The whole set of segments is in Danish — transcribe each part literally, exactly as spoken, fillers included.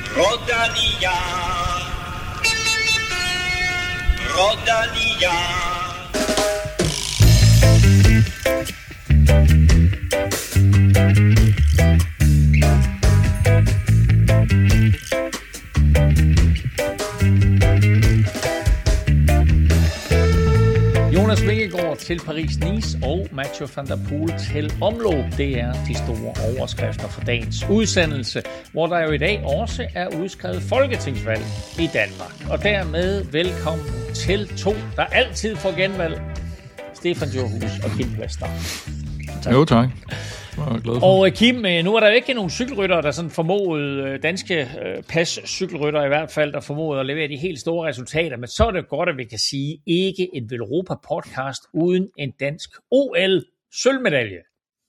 Rodalia, Rodalia. Jonas Vingegaard til Paris-Nice og Mathieu van der Poel til omløb. Det er de store overskrifter for dagens udsendelse, hvor der jo i dag også er udskrevet folketingsvalg i Danmark. Og dermed velkommen til to, der altid får genvalg. Stefan Djurhuus og Kim Plester. Tak. Jo, tak. Og Kim, nu er der jo ikke nogen cykelryttere, der sådan formodede, danske pas cykelryttere i hvert fald, der formodede at levere de helt store resultater, men så er det godt, at vi kan sige, ikke en Velropa podcast uden en dansk O L-sølvmedalje.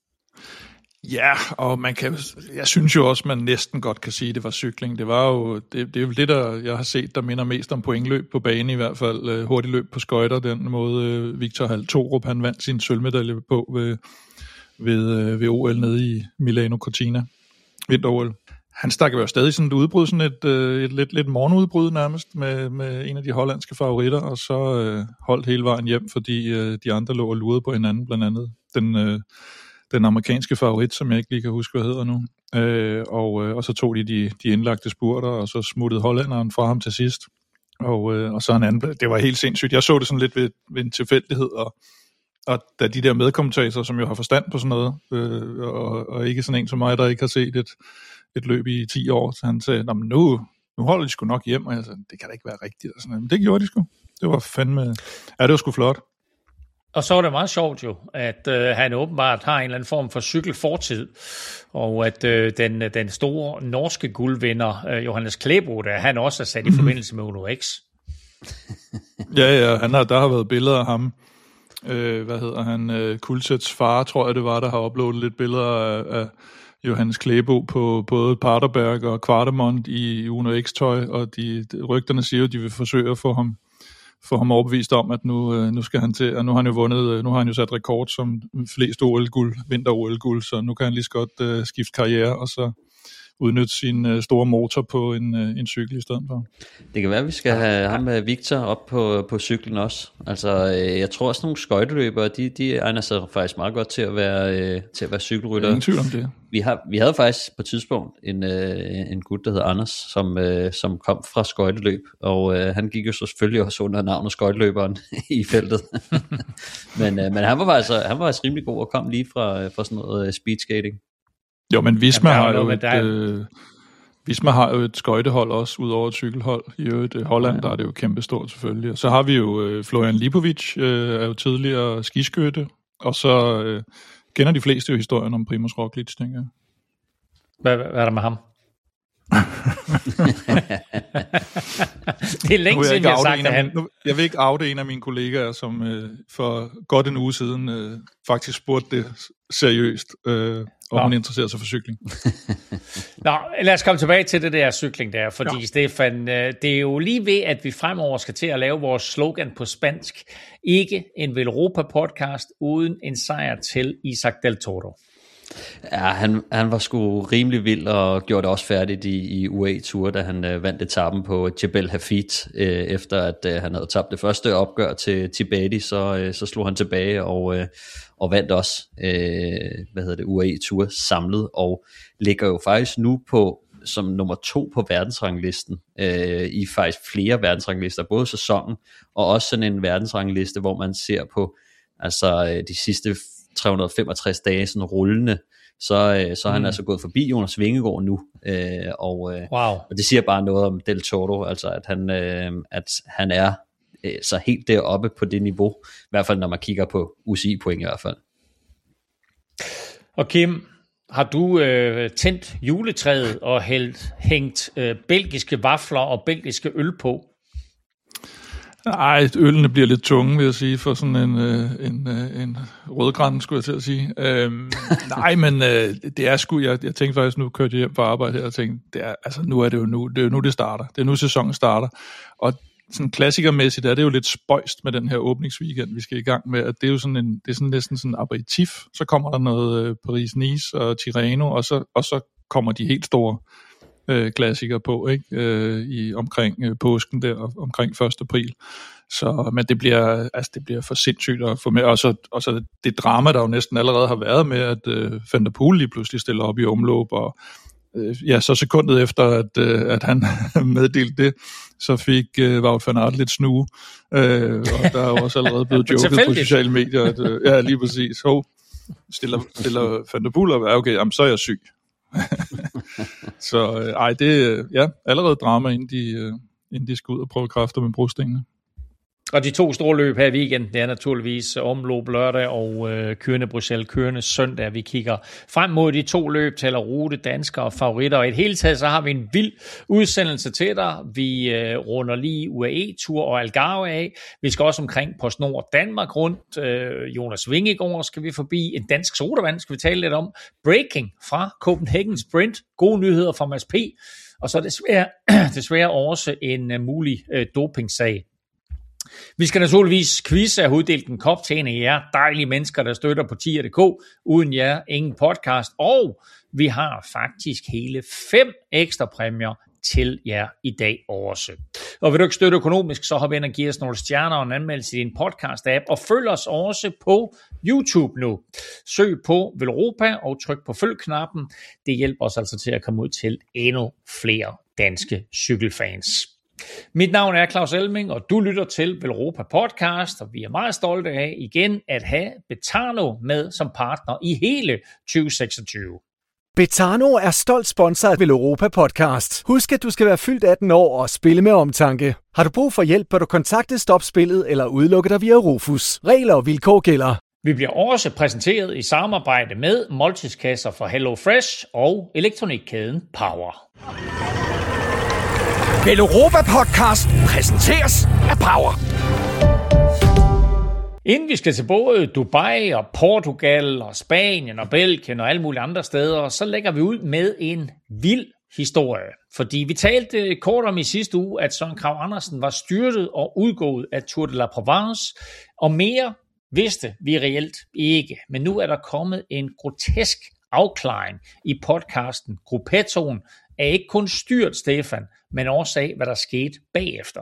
Ja, og man kan, jeg synes jo også, man næsten godt kan sige, at det var cykling. Det var jo, det, det er jo det, der jeg har set, der minder mest om pointløb på bane i hvert fald. Hurtigløb på skøjter, den måde Victor Haltorup, han vandt sin sølvmedalje på ved ved, ved O L nede i Milano Cortina, vinter-O L. Han stak jo stadig sådan et udbrud, sådan et, et, et lidt, lidt morgenudbrud nærmest, med, med en af de hollandske favoritter, og så øh, holdt hele vejen hjem, fordi øh, de andre lå og lurede på hinanden, blandt andet den, øh, den amerikanske favorit, som jeg ikke lige kan huske, hvad hedder nu. Øh, og, øh, og så tog de, de de indlagte spurter, og så smuttede hollænderen fra ham til sidst. Og, øh, og så en anden, det var helt sindssygt. Jeg så det sådan lidt ved, ved en tilfældighed, og Og da de der medkommentatorer, som jo har forstand på sådan noget, øh, og, og ikke sådan en som mig, der ikke har set et, et løb i ti år, så han sagde, nu, nu holder de sgu nok hjem, og jeg sagde, det kan da ikke være rigtigt. Og sådan noget. Men det gjorde de sgu. Det var fandme, ja, det var sgu flot. Og så var det meget sjovt jo, at øh, han åbenbart har en eller anden form for cykelfortid, og at øh, den, den store norske guldvinder, øh, Johannes Klæbo, der han også er sat i forbindelse med Uno X. ja, ja, han har, der har været billeder af ham. Øh, hvad hedder han, øh, Kulsets far, tror jeg det var, der har uploadet lidt billeder af, af Johannes Klæbo på både Paterberg og Kvartemont i Uno X-tøj, og de, de rygterne siger jo, at de vil forsøge at få ham, få ham overbevist om, at nu, øh, nu skal han til, og nu har han jo vundet, nu har han jo sat rekord som flest O L-guld, vinter-O L-guld, så nu kan han lige så godt øh, skifte karriere, og så udnytte sin øh, store motor på en, øh, en cykel i stedet for. Det kan være, at vi skal have ham med Victor op på, på cyklen også. Altså, øh, jeg tror også, nogle skøjteløbere, de, de egner sig faktisk meget godt til at være, øh, til at være cykelrytter. Ingen tvivl om det. Vi, har, vi havde faktisk på et tidspunkt en, øh, en gut, der hedder Anders, som, øh, som kom fra skøjteløb, og øh, han gik jo så selvfølgelig også under navnet skøjteløberen i feltet. men øh, men han var faktisk han var faktisk rimelig god og kom lige fra, fra sådan noget uh, speedskating. Jo, men Visma, ja, har, jo et, er... øh, Visma har jo et skøjtehold også, ud over et cykelhold. I øvrigt, øh, Holland, ja. Der er det jo kæmpestort selvfølgelig. Og så har vi jo øh, Florian Lipovic, øh, er jo tidligere skiskytte, og så øh, kender de fleste jo historien om Primož Roglič, tænker jeg. Hvad, hvad er der med ham? Det er længe siden, jeg har sagt, at han... Nu, jeg vil ikke oute en af mine kollegaer, som øh, for godt en uge siden øh, faktisk spurgte det seriøst, øh, om hun interesserer sig for cykling. Nå, lad os komme tilbage til det der cykling der, fordi ja. Stefan, det er jo lige ved, at vi fremover skal til at lave vores slogan på spansk. Ikke en Velropa podcast uden en sejr til Isaac Del Toro. Ja, han, han var sgu rimelig vild og gjorde det også færdigt i, i U A E Tour, da han øh, vandt etappen på Jebel Hafid, øh, efter at øh, han havde tabt det første opgør til Tibeti, så, øh, så slog han tilbage og, øh, og vandt også øh, hvad hedder det, U A E Tour samlet, og ligger jo faktisk nu på som nummer to på verdensranglisten, øh, i faktisk flere verdensranglister, både sæsonen og også sådan en verdensrangliste, hvor man ser på altså øh, de sidste tre hundrede og femogtres dage sådan rullende, så, øh, så er han mm. altså gået forbi Jonas Vingegaard nu, øh, og, øh, wow. og det siger bare noget om Del Toro, altså at han, øh, at han er øh, så helt deroppe på det niveau, i hvert fald når man kigger på U C I-point i hvert fald. Og Kim, har du øh, tændt juletræet og hældt, hængt øh, belgiske vafler og belgiske øl på? Nej, ølene bliver lidt tunge, vil jeg sige, for sådan en, en, en rødgran, skulle jeg til at sige. Øhm, nej, men øh, det er sgu, jeg, jeg tænkte faktisk, nu kørte jeg hjem på arbejde her, og tænkte, det er, altså, nu er det jo nu, det er jo nu, det starter. Det er nu, sæsonen starter. Og sådan klassikermæssigt er det jo lidt spøjst med den her åbningsweekend, vi skal i gang med, at det er jo sådan en, det er sådan næsten sådan en aperitif. Så kommer der noget Paris-Nice og Tirreno, og så, og så kommer de helt store øh, klassiker på, ikke? Øh, i omkring øh, påsken der, omkring første april. Så, men det bliver, altså det bliver for sindssygt at få med, og så, og så det drama, der jo næsten allerede har været med, at øh, Van der Poel lige pludselig stiller op i omløb, og øh, ja, så sekundet efter, at, øh, at han meddelte det, så fik øh, Wout van Aert lidt snue, øh, og der er jo også allerede blevet joket på sociale medier, at øh, ja, lige præcis, hov, stiller, stiller Van der Poel op, ja, okay, jamen, så er jeg syg. Så øh, ej, det er ja, allerede drama, inden de, øh, inden de skal ud og prøve kræfter med brostenene. Og de to store løb her i weekenden, det er naturligvis omløb lørdag og øh, Kørende Bruxelles, Kørende søndag. Vi kigger frem mod de to løb, taler rute, danskere og favoritter. Og i et hele taget, så har vi en vild udsendelse til dig. Vi øh, runder lige U A E-tur og Algarve af. Vi skal også omkring PostNord Danmark rundt. Øh, Jonas Vingegaard skal vi forbi. En dansk sodavand skal vi tale lidt om. Breaking fra Copenhagen Sprint. Gode nyheder fra Mads P. Og så desværre, desværre også en uh, mulig uh, dopingsag. Vi skal naturligvis quizze og uddele en kop til en af jer dejlige mennesker, der støtter på tier punktum d k. Uden jer, ingen podcast. Og vi har faktisk hele fem ekstra præmier til jer i dag også. Og vil du ikke støtte økonomisk, så hop ind og giv os nogle stjerner og en anmeldelse i din podcast-app. Og følg os også på YouTube nu. Søg på Velropa og tryk på følg-knappen. Det hjælper os altså til at komme ud til endnu flere danske cykelfans. Mit navn er Claus Elming, og du lytter til Velropa Podcast, og vi er meget stolte af igen at have Betano med som partner i hele tyve seksogtyve. Betano er stolt sponsor af Velropa Podcast. Husk, at du skal være fyldt atten år og spille med omtanke. Har du brug for hjælp, bør du kontakte Stop Spillet eller udelukke dig via Rufus. Regler og vilkår gælder. Vi bliver også præsenteret i samarbejde med måltidskasser fra HelloFresh og elektronikkæden Power. Velropa Podcast præsenteres af Power. Inden vi skal til både Dubai og Portugal og Spanien og Belgien og alle mulige andre steder, så lægger vi ud med en vild historie. Fordi vi talte kort om i sidste uge, at Søren Kragh Andersen var styrtet og udgået af Tour de la Provence, og mere vidste vi reelt ikke. Men nu er der kommet en grotesk afklaring i podcasten Gruppettoen af ikke kun styrt Stefan, men også af, hvad der skete bagefter.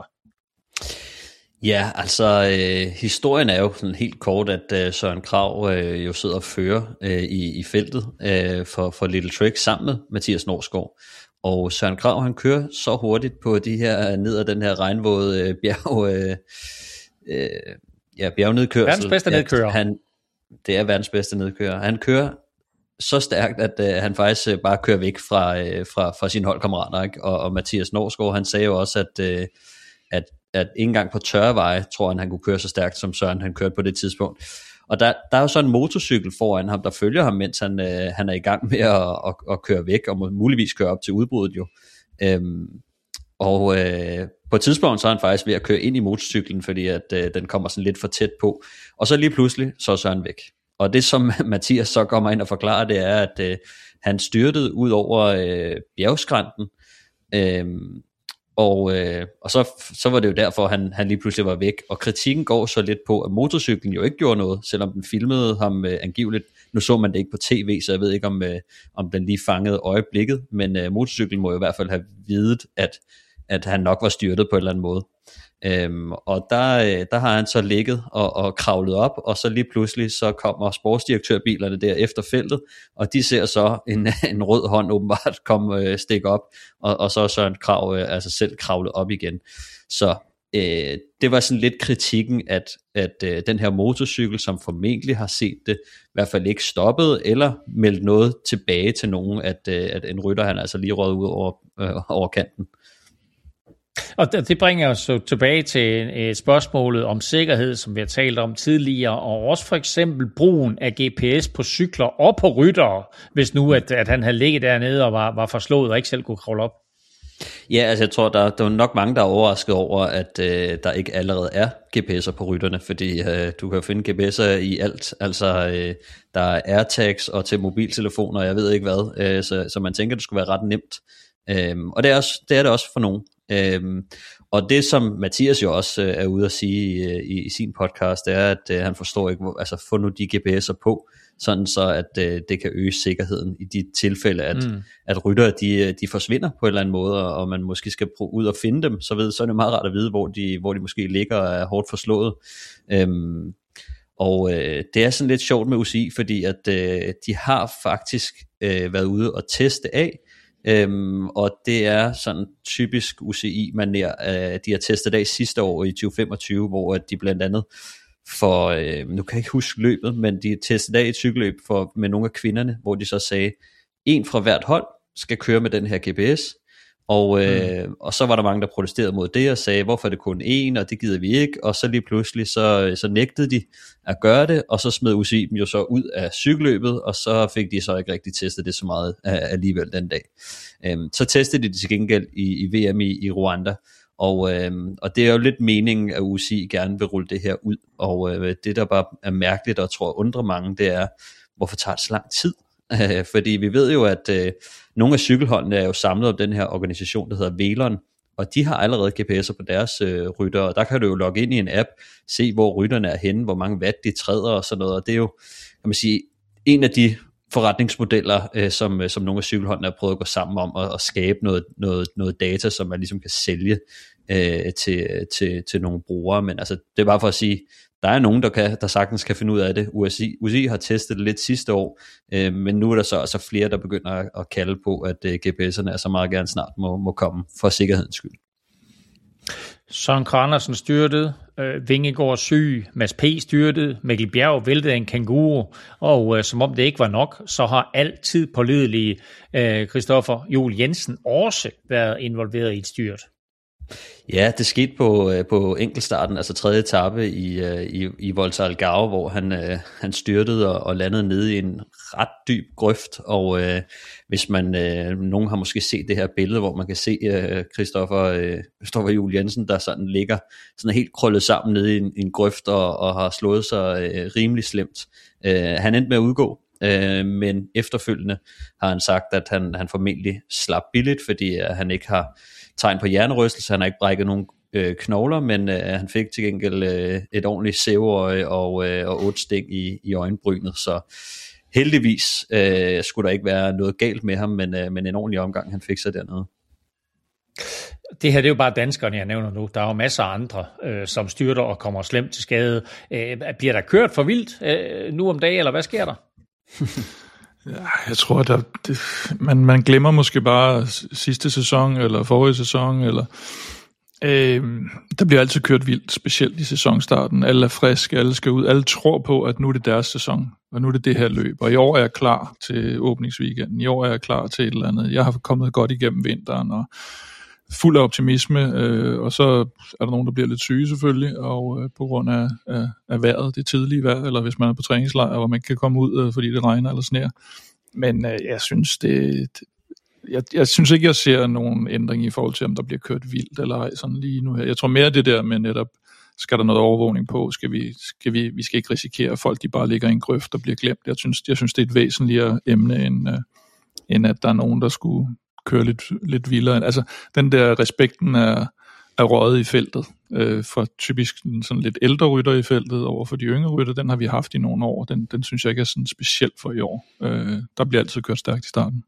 Ja, altså øh, historien er jo sådan helt kort, at øh, Søren Kragh øh, jo sidder og fører øh, i, i feltet øh, for, for Little Trick sammen med Mathias Norsgaard. Og Søren Kragh, han kører så hurtigt på de her ned ad den her regnvåde øh, bjerg, øh, øh, ja, bjergnedkørsel. Verdens bedste nedkører. Han, det er verdens bedste nedkører. Han kører så stærkt, at øh, han faktisk øh, bare kører væk fra, øh, fra, fra sine holdkammerater, ikke? Og, og Mathias Norsgaard, han sagde jo også, at, øh, at, at ikke engang på tørre veje, tror han, han kunne køre så stærkt, som Søren han kørte på det tidspunkt. Og der, der er jo så en motorcykel foran ham, der følger ham, mens han, øh, han er i gang med at, at, at køre væk, og muligvis køre op til udbruddet jo. Øhm, og øh, på et tidspunkt, så er han faktisk ved at køre ind i motorcyklen, fordi at øh, den kommer sådan lidt for tæt på. Og så lige pludselig, så er Søren væk. Og det som Mathias så kommer ind og forklarer, det er, at øh, han styrtede ud over øh, bjergskrænten, øh, og, øh, og så, så var det jo derfor, han, han lige pludselig var væk. Og kritikken går så lidt på, at motorcyklen jo ikke gjorde noget, selvom den filmede ham øh, angiveligt. Nu så man det ikke på tv, så jeg ved ikke, om, øh, om den lige fangede øjeblikket, men øh, motorcyklen må jo i hvert fald have videt, at, at han nok var styrtet på en eller anden måde. Øhm, og der, der har han så ligget og, og kravlet op, og så lige pludselig så kommer sportsdirektørbilerne der efter feltet, og de ser så en, en rød hånd åbenbart komme øh, stikke op, og, og så er Søren Kragh øh, altså selv kravlet op igen. Så øh, det var sådan lidt kritikken, at, at øh, den her motorcykel, som formentlig har set det, i hvert fald ikke stoppede eller meldt noget tilbage til nogen, at, øh, at en rytter han altså lige røget ud over, øh, over kanten. Og det bringer os jo tilbage til spørgsmålet om sikkerhed, som vi har talt om tidligere, og også for eksempel brugen af G P S på cykler og på ryttere, hvis nu at, at han havde ligget dernede og var, var forslået og ikke selv kunne kravle op. Ja, altså jeg tror, der, der er nok mange, der er overrasket over, at øh, der ikke allerede er G P S'er på rytterne, fordi øh, du kan finde G P S'er i alt, altså øh, der er AirTags og til mobiltelefoner, og jeg ved ikke hvad, øh, så, så man tænker, det skulle være ret nemt. Øhm, og det er, også, det er det også for nogen. Øhm, og det som Mathias jo også øh, er ude at sige i, i, i sin podcast, det er, at øh, han forstår ikke, hvor, altså få nu de G P S'er på, sådan så at øh, det kan øge sikkerheden i de tilfælde, at, mm. at ryttere de, de forsvinder på en eller anden måde, og man måske skal prøve ud og finde dem, så, ved, så er det meget rart at vide, hvor de, hvor de måske ligger og er hårdt forslået. Øhm, og øh, det er sådan lidt sjovt med U C I, fordi at øh, de har faktisk øh, været ude og teste af, øhm, og det er sådan typisk U C I-manér, øh, de har testet af sidste år i tyve femogtyve, hvor de blandt andet for, øh, nu kan jeg ikke huske løbet, men de testede af et cykelløb for, med nogle af kvinderne, hvor de så sagde, en fra hvert hold skal køre med den her G P S, og, øh, mm. og så var der mange, der protesterede mod det, og sagde, hvorfor er det kun én, og det gider vi ikke, og så lige pludselig, så, så nægtede de at gøre det, og så smed U C I dem jo så ud af cykelløbet, og så fik de så ikke rigtig testet det så meget alligevel den dag. Øhm, så testede de det til gengæld i, i V M i, i Rwanda, Og, øh, og det er jo lidt meningen, at U C I gerne vil rulle det her ud, og øh, det der bare er mærkeligt, og tror undrer mange, det er, hvorfor tager det så lang tid? Øh, fordi vi ved jo, at øh, nogle af cykelholdene er jo samlet om den her organisation, der hedder Velon, og de har allerede G P S'er på deres øh, rytter, og der kan du jo logge ind i en app, se hvor rytterne er henne, hvor mange watt de træder og sådan noget, og det er jo, kan man sige, en af de forretningsmodeller, øh, som, som nogle af cykelholdene har prøvet at gå sammen om og, og skabe noget, noget, noget data, som man ligesom kan sælge øh, til, til, til nogle brugere. Men altså, det er bare for at sige, der er nogen, der, kan, der sagtens kan finde ud af det. U C I, U C I har testet det lidt sidste år, øh, men nu er der så altså flere, der begynder at, at kalde på, at øh, G P S'erne altså meget gerne snart må, må komme for sikkerhedens skyld. Søren Kragh Andersen styrtede, øh, Vingegaard syg, Mads P. styrtede, Mikkel Bjerg væltede en kanguru, og øh, som om det ikke var nok, så har altid pålidelige øh, Christoffer Juhl Jensen også været involveret i et styrt. Ja, det skete på, på enkeltstarten, altså tredje etape i, i, i Volta Algarve, hvor han, han styrtede og, og landede nede i en ret dyb grøft, og øh, hvis man, øh, nogen har måske set det her billede, hvor man kan se øh, Christoffer, øh, Christoffer Juhl Jensen, der sådan ligger sådan helt krøllet sammen nede i en, en grøft og, og har slået sig øh, rimelig slemt. Øh, han endte med at udgå, øh, men efterfølgende har han sagt, at han, han formentlig slap billigt, fordi øh, han ikke har tegn på hjernerystelse, han har ikke brækket nogen øh, knogler, men øh, han fik til gengæld øh, et ordentligt sæveøje og, øh, og otte sting i, i øjenbrynet, så heldigvis øh, skulle der ikke være noget galt med ham, men, øh, men en ordentlig omgang, han fik sig dernede. Det her det er jo bare danskerne, jeg nævner nu. Der er jo masser af andre, øh, som styrter og kommer slemt til skade. Øh, bliver der kørt for vildt øh, nu om dagen, eller hvad sker der? Ja, jeg tror, at det, man, man glemmer måske bare sidste sæson, eller forrige sæson, eller øh, der bliver altid kørt vildt, specielt i sæsonstarten. Alle er friske, alle skal ud, alle tror på, at nu er det deres sæson, og nu er det det her løb, og i år er jeg klar til åbningsweekenden, i år er jeg klar til et eller andet. Jeg har kommet godt igennem vinteren, og fuld af optimisme, øh, og så er der nogen, der bliver lidt syge selvfølgelig, og øh, på grund af, af, af vejret, det tidlige vejr, eller hvis man er på træningslejr, hvor man ikke kan komme ud, øh, fordi det regner eller sner. Men øh, jeg synes, det, det jeg, jeg synes ikke, jeg ser nogen ændring i forhold til, om der bliver kørt vildt eller ej, sådan lige nu her. Jeg tror mere det der med netop, skal der noget overvågning på, skal vi, skal vi, vi skal ikke risikere, at folk de bare ligger i en grøft og bliver glemt. Jeg synes, jeg synes det er et væsentligere emne, end, øh, end at der er nogen, der skulle køre lidt, lidt vildere. Altså, den der respekten er, er røget i feltet, øh, for typisk sådan lidt ældre rytter i feltet over for de yngre rytter, den har vi haft i nogle år. Den, den synes jeg ikke er sådan specielt for i år. Øh, der bliver altid kørt stærkt i starten.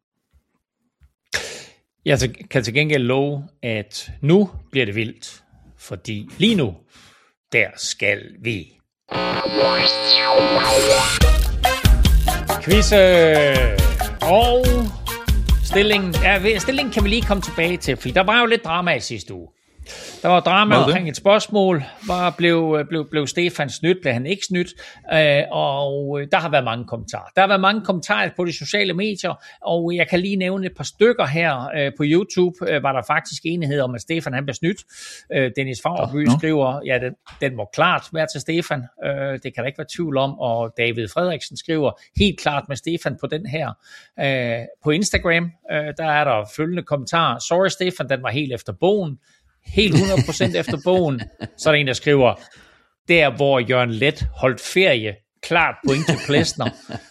Jeg kan til gengæld love, at nu bliver det vildt, fordi lige nu, der skal vi. Quizze! Og Stillingen, ja, stillingen kan vi lige komme tilbage til, fordi der var jo lidt drama i sidste uge. Der var drama omkring et spørgsmål, var blev, blev, blev Stefan snydt, blev han ikke snydt, øh, og der har været mange kommentarer. Der har været mange kommentarer på de sociale medier, og jeg kan lige nævne et par stykker her øh, på YouTube, øh, var der faktisk enighed om, at Stefan han blev snydt. Øh, Dennis Fagerby oh, no. skriver, ja, den, den må klart være til Stefan, øh, det kan der ikke være tvivl om, og David Frederiksen skriver helt klart med Stefan på den her. Øh, på Instagram, øh, der er der følgende kommentar, sorry Stefan, den var helt efter bogen. Helt hundrede procent efter bogen. Så er der en, der skriver, der hvor Jørgen Let holdt ferie, klart point til Plesner.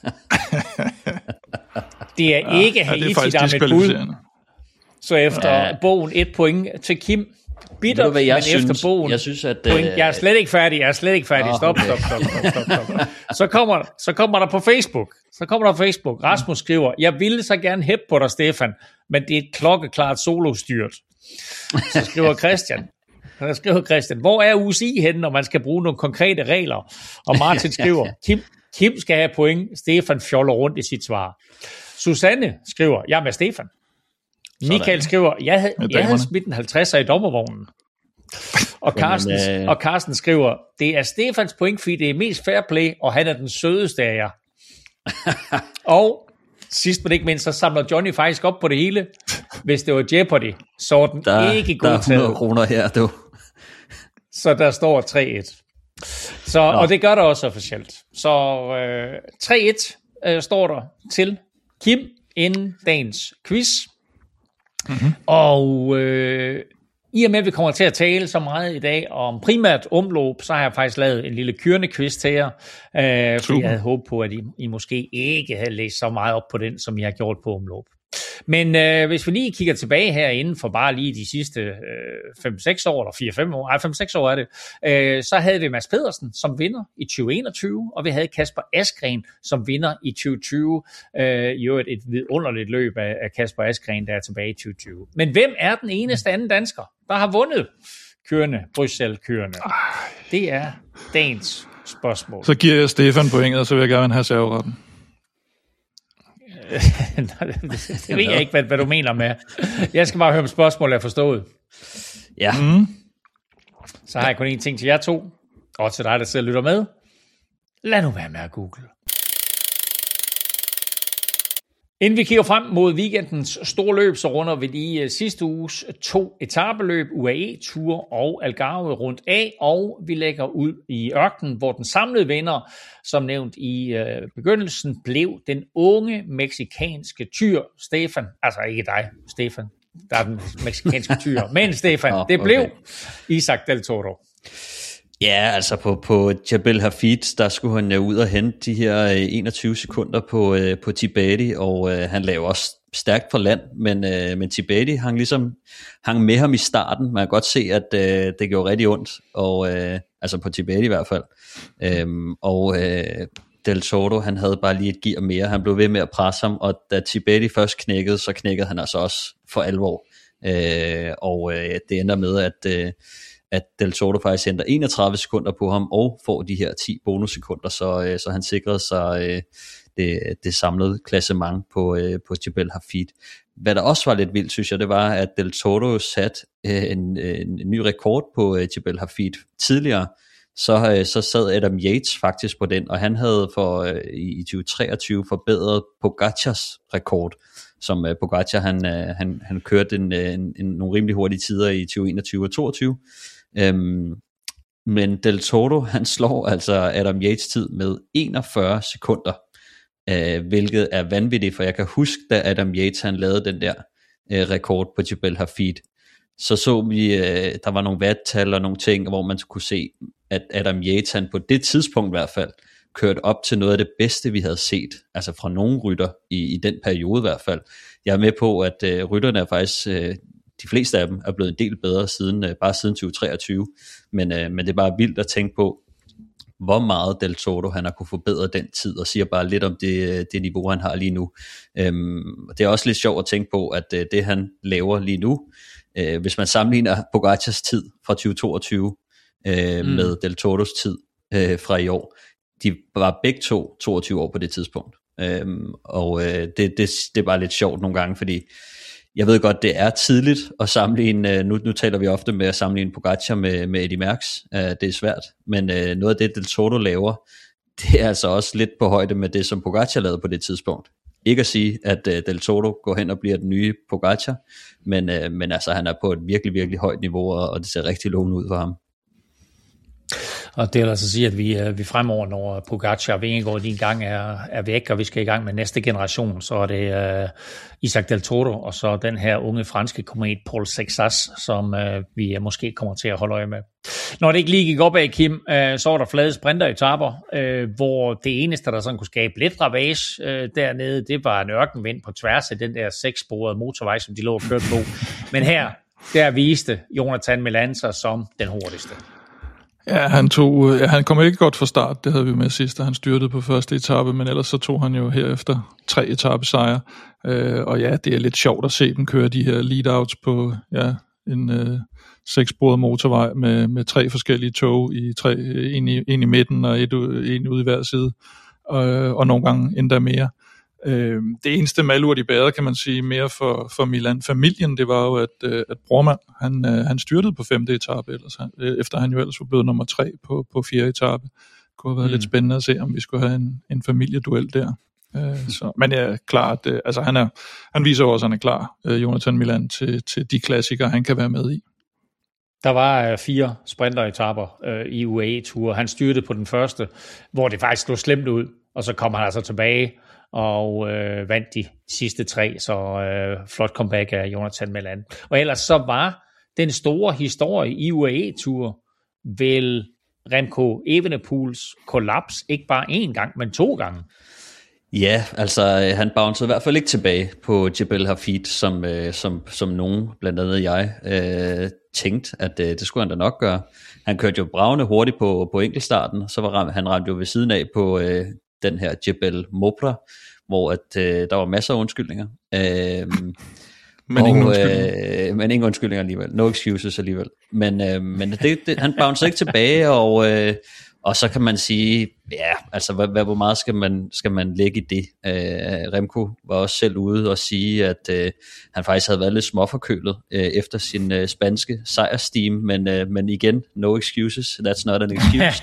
Det er ikke ja, Haiti, ja, der er med bud. Så efter ja. bogen et point til Kim. Bitter, Ved du, hvad jeg men synes? efter bogen. Jeg synes, at... Point. Jeg er slet ikke færdig, jeg er slet ikke færdig. Stop, okay. stop, stop, stop, stop, stop. Så kommer, så kommer der på Facebook. Så kommer der på Facebook. Rasmus skriver, jeg ville så gerne hæppe på dig, Stefan, men det er et klokkeklart solostyrt. Så skriver Christian. Så skriver Christian, hvor er U C I henne, når man skal bruge nogle konkrete regler? Og Martin skriver, Kim, Kim skal have point. Stefan fjoller rundt i sit svar. Susanne skriver, jeg er med Stefan. Michael skriver, jeg havde, jeg havde smidt en halvtredser i dommervognen. Og Carsten, Jamen, øh... og Carsten skriver, det er Stefans point, fordi det er mest fair play, og han er den sødeste af jer. Og sidst men ikke mindst, så samler Johnny faktisk op på det hele. Hvis det var Jeopardy, så var den der, ikke godtaget. Der er hundrede kroner her, du. Så der står tre et. Så, og det gør der også officielt. Så øh, tre et øh, står der til Kim inden dagens quiz. Mm-hmm. Og øh, i og med, at vi kommer til at tale så meget i dag om primært omløb, så har jeg faktisk lavet en lille kørende quiz til jer. Øh, fordi jeg havde håbet på, at I, I måske ikke havde læst så meget op på den, som I har gjort på omløb. Men øh, hvis vi lige kigger tilbage her inden for bare lige de sidste øh, fem seks år, eller fire fem år, nej fem seks år er det, øh, så havde vi Mads Pedersen som vinder i tyve enogtyve, og vi havde Kasper Askren som vinder i tyve tyve. Øh, I øvrigt et vidunderligt løb af, af Kasper Askren, der er tilbage i tyve tyve. Men hvem er den eneste anden dansker, der har vundet kørende, Bruxelles-kørende? Det er dagens spørgsmål. Så giver jeg Stefan pointet, og så vil jeg gerne have serveretten. Det ved jeg ikke, hvad, hvad du mener med. Jeg skal bare høre, om spørgsmålet er forstået. Ja. Mm. Så har jeg kun én ting til jer to, og til dig, der sidder og lytter med. Lad nu være med at google. Inden vi kigger frem mod weekendens store løb, så runder vi lige sidste uges to etapeløb, U A E-tur og Algarve rundt af, og vi lægger ud i ørkenen, hvor den samlede vinder, som nævnt i øh, begyndelsen, blev den unge meksikanske tyr, Stefan, altså ikke dig, Stefan, der er den meksikanske tyr, men Stefan, oh, det blev okay. Isaac Del Toro. Ja, altså på, på Jebel Hafid, der skulle han ud og hente de her enogtyve sekunder på, på Tibadi, og øh, han lavede også stærkt fra land, men, øh, men Tibadi hang ligesom hang med ham i starten. Man kan godt se, at øh, det gjorde rigtig ondt, og, øh, altså på Tibadi i hvert fald. Øhm, og øh, Del Toro, han havde bare lige et gear mere, han blev ved med at presse ham, og da Tibadi først knækkede, så knækkede han altså også for alvor. Øh, og øh, det ender med, at øh, at Del Toro faktisk henter enogtredive sekunder på ham, og får de her ti bonussekunder, så, øh, så han sikrede sig øh, det, det samlede klassement på, øh, på Jebel Hafid. Hvad der også var lidt vildt, synes jeg, det var, at Del Toro satte øh, en, en, en ny rekord på øh, Jebel Hafid tidligere, så, øh, så sad Adam Yates faktisk på den, og han havde for øh, i tyve treogtyve forbedret Pogacars rekord, som uh, Pogacar han, uh, han, han kørte en, en, en, nogle rimelig hurtige tider i tyve enogtyve og toogtyve. Um, men Del Toro, han slår altså Adam Yates tid med enogfyrre sekunder, uh, hvilket er vanvittigt, for jeg kan huske, da Adam Yates han lavede den der uh, rekord på Jebel Hafid, så så vi, uh, der var nogle vattal og nogle ting, hvor man kunne se, at Adam Yates han på det tidspunkt i hvert fald, kørt op til noget af det bedste, vi havde set, altså fra nogle rytter i, i den periode i hvert fald. Jeg er med på, at øh, rytterne er faktisk, øh, de fleste af dem er blevet en del bedre siden, øh, bare siden tyve treogtyve, men, øh, men det er bare vildt at tænke på, hvor meget Del Toro han har kunne forbedre den tid, og siger bare lidt om det, det niveau, han har lige nu. Øhm, det er også lidt sjovt at tænke på, at øh, det han laver lige nu, øh, hvis man sammenligner Pogacars tid fra tyve toogtyve øh, mm. med Del Toros tid øh, fra i år, de var begge to toogtyve år på det tidspunkt. Øhm, og øh, det, det, det er bare lidt sjovt nogle gange, fordi jeg ved godt, det er tidligt at sammenligne, nu, nu taler vi ofte med at sammenligne Pogacar med, med Eddy Merckx, øh, det er svært, men øh, noget af det, Del Toro laver, det er altså også lidt på højde med det, som Pogacar lavede på det tidspunkt. Ikke at sige, at øh, Del Toro går hen og bliver den nye Pogacar, men, øh, men altså han er på et virkelig, virkelig højt niveau, og, og det ser rigtig lovende ud for ham. Og det vil altså sige, at vi, vi fremover, når Pogacar og Vingegaard din gang er, er væk, og vi skal i gang med næste generation, så er det uh, Isaac Del Toro, og så den her unge franske komet Paul Sexas, som uh, vi måske kommer til at holde øje med. Når det ikke lige gik op af, Kim, uh, så var der flade sprinteretaper, uh, hvor det eneste, der sådan kunne skabe lidt ravage uh, dernede, det var en ørkenvind på tværs af den der sekssporede motorvej, som de lå og kørte på. Men her der viste Jonathan Milan sig som den hurtigste. Ja, han, tog, ja, han kom ikke godt fra start, det havde vi med sidst, da han styrtede på første etape, men ellers så tog han jo herefter tre etapesejre. Øh, og ja, det er lidt sjovt at se dem køre de her lead-outs på ja, en øh, sekssporet motorvej med, med tre forskellige tog, i tre, en, i, en i midten og et, en ude i hver side, og, og nogle gange endda mere. Øh, det eneste malurt i badet, kan man sige, mere for, for Milan-familien, det var jo, at, at Brormand, han, han styrtede på femte etape, ellers, efter han jo ellers var blevet nummer tre på, på fjerde etape. Det kunne have været mm. lidt spændende at se, om vi skulle have en, en familieduel der. Øh, så, men ja, klart, øh, altså han, er, han viser jo også, at han er klar, øh, Jonathan Milan, til, til de klassikere, han kan være med i. Der var øh, fire sprinteretapper øh, i U A E-ture. Han styrtede på den første, hvor det faktisk slog slemt ud, og så kom han altså tilbage og øh, vandt de sidste tre, så øh, flot comeback af Jonathan Milan. Og ellers så var den store historie i U A E-ture vel Remco Evenepoels kollaps, ikke bare én gang, men to gange. Ja, altså han bouncede i hvert fald ikke tilbage på Jebel Hafid, som, øh, som, som nogen, blandt andet jeg, øh, tænkte, at øh, det skulle han da nok gøre. Han kørte jo bragende hurtigt på, på enkeltstarten, så var han ramte jo ved siden af på øh, den her Jebel Mopra, hvor at, øh, der var masser af undskyldninger. Øh, men, og, ingen undskyldninger. Øh, men ingen undskyldninger alligevel. No excuses alligevel. Men, øh, men det, det, han bouncede ikke tilbage, og... Øh, Og så kan man sige, ja, altså hvad, hvad, hvor meget skal man, skal man lægge i det? Øh, Remco var også selv ude og sige, at øh, han faktisk havde været lidt småforkølet øh, efter sin øh, spanske sejrsteam, men, øh, men igen, no excuses, that's not an excuse.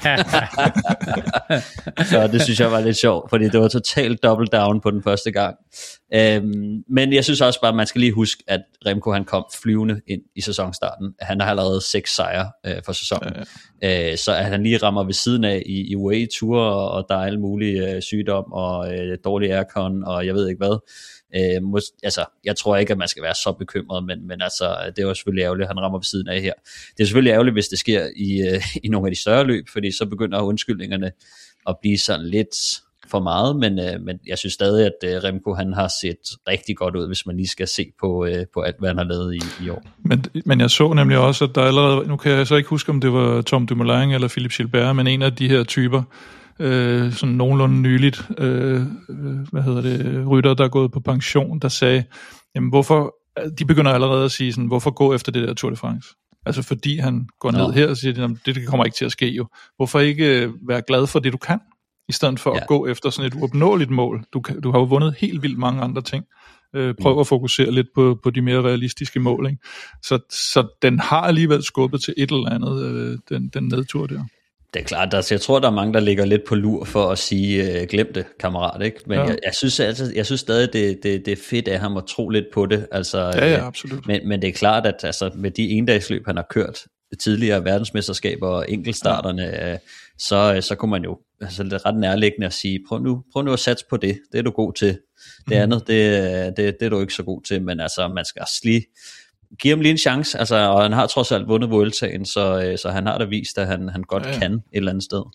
Så det synes jeg var lidt sjovt, fordi det var totalt double down på den første gang. Øhm, men jeg synes også bare, at man skal lige huske, at Remco han kom flyvende ind i sæsonstarten. Han har allerede seks sejre øh, for sæsonen. Ja, ja. Øh, så at han lige rammer ved siden af i, i U A E-ture, og, og der er alle mulige øh, sygdom og øh, dårlig aircon, og jeg ved ikke hvad. Øh, mås- altså, jeg tror ikke, at man skal være så bekymret, men, men altså, det er jo selvfølgelig ærgerligt, at han rammer ved siden af her. Det er selvfølgelig ærgerligt, hvis det sker i, øh, i nogle af de større løb, fordi så begynder undskyldningerne at blive sådan lidt for meget, men, øh, men jeg synes stadig, at øh, Remco han har set rigtig godt ud, hvis man lige skal se på, øh, på alt, hvad han har lavet i, i år. Men, men jeg så nemlig også, at der allerede, nu kan jeg så ikke huske, om det var Tom Dumoulin eller Philippe Gilbert, men en af de her typer, øh, sådan nogenlunde nyligt, øh, hvad hedder det, rytter, der er gået på pension, der sagde, jamen hvorfor, de begynder allerede at sige sådan, hvorfor gå efter det der Tour de France? Altså fordi han går ned ja. her og siger, det, det kommer ikke til at ske jo. Hvorfor ikke være glad for det, du kan? I stedet for ja. at gå efter sådan et uopnåeligt mål. Du, kan, du har jo vundet helt vildt mange andre ting. Øh, prøv mm. at fokusere lidt på, på de mere realistiske mål. Ikke? Så, så den har alligevel skubbet til et eller andet, øh, den, den nedtur der. Det er klart, altså, jeg tror, der er mange, der ligger lidt på lur for at sige, øh, glem det, kammerat. Ikke? Men ja. jeg, jeg, synes, altså, jeg synes stadig, det, det, det er fedt af ham at tro lidt på det. Altså, ja, ja, absolut. Men, men det er klart, at altså, med de endagsløb, han har kørt, tidligere verdensmesterskaber og enkeltstarterne, ja. så, så kunne man jo altså, det er ret nærliggende at sige, prøv nu, prøv nu at satse på det, det er du god til. Det mm. andet, det, det, det er du ikke så god til, men altså, man skal også lige give ham lige en chance, altså, og han har trods alt vundet Vueltaen, så, så han har da vist, at han, han godt ja, ja. kan et eller andet sted.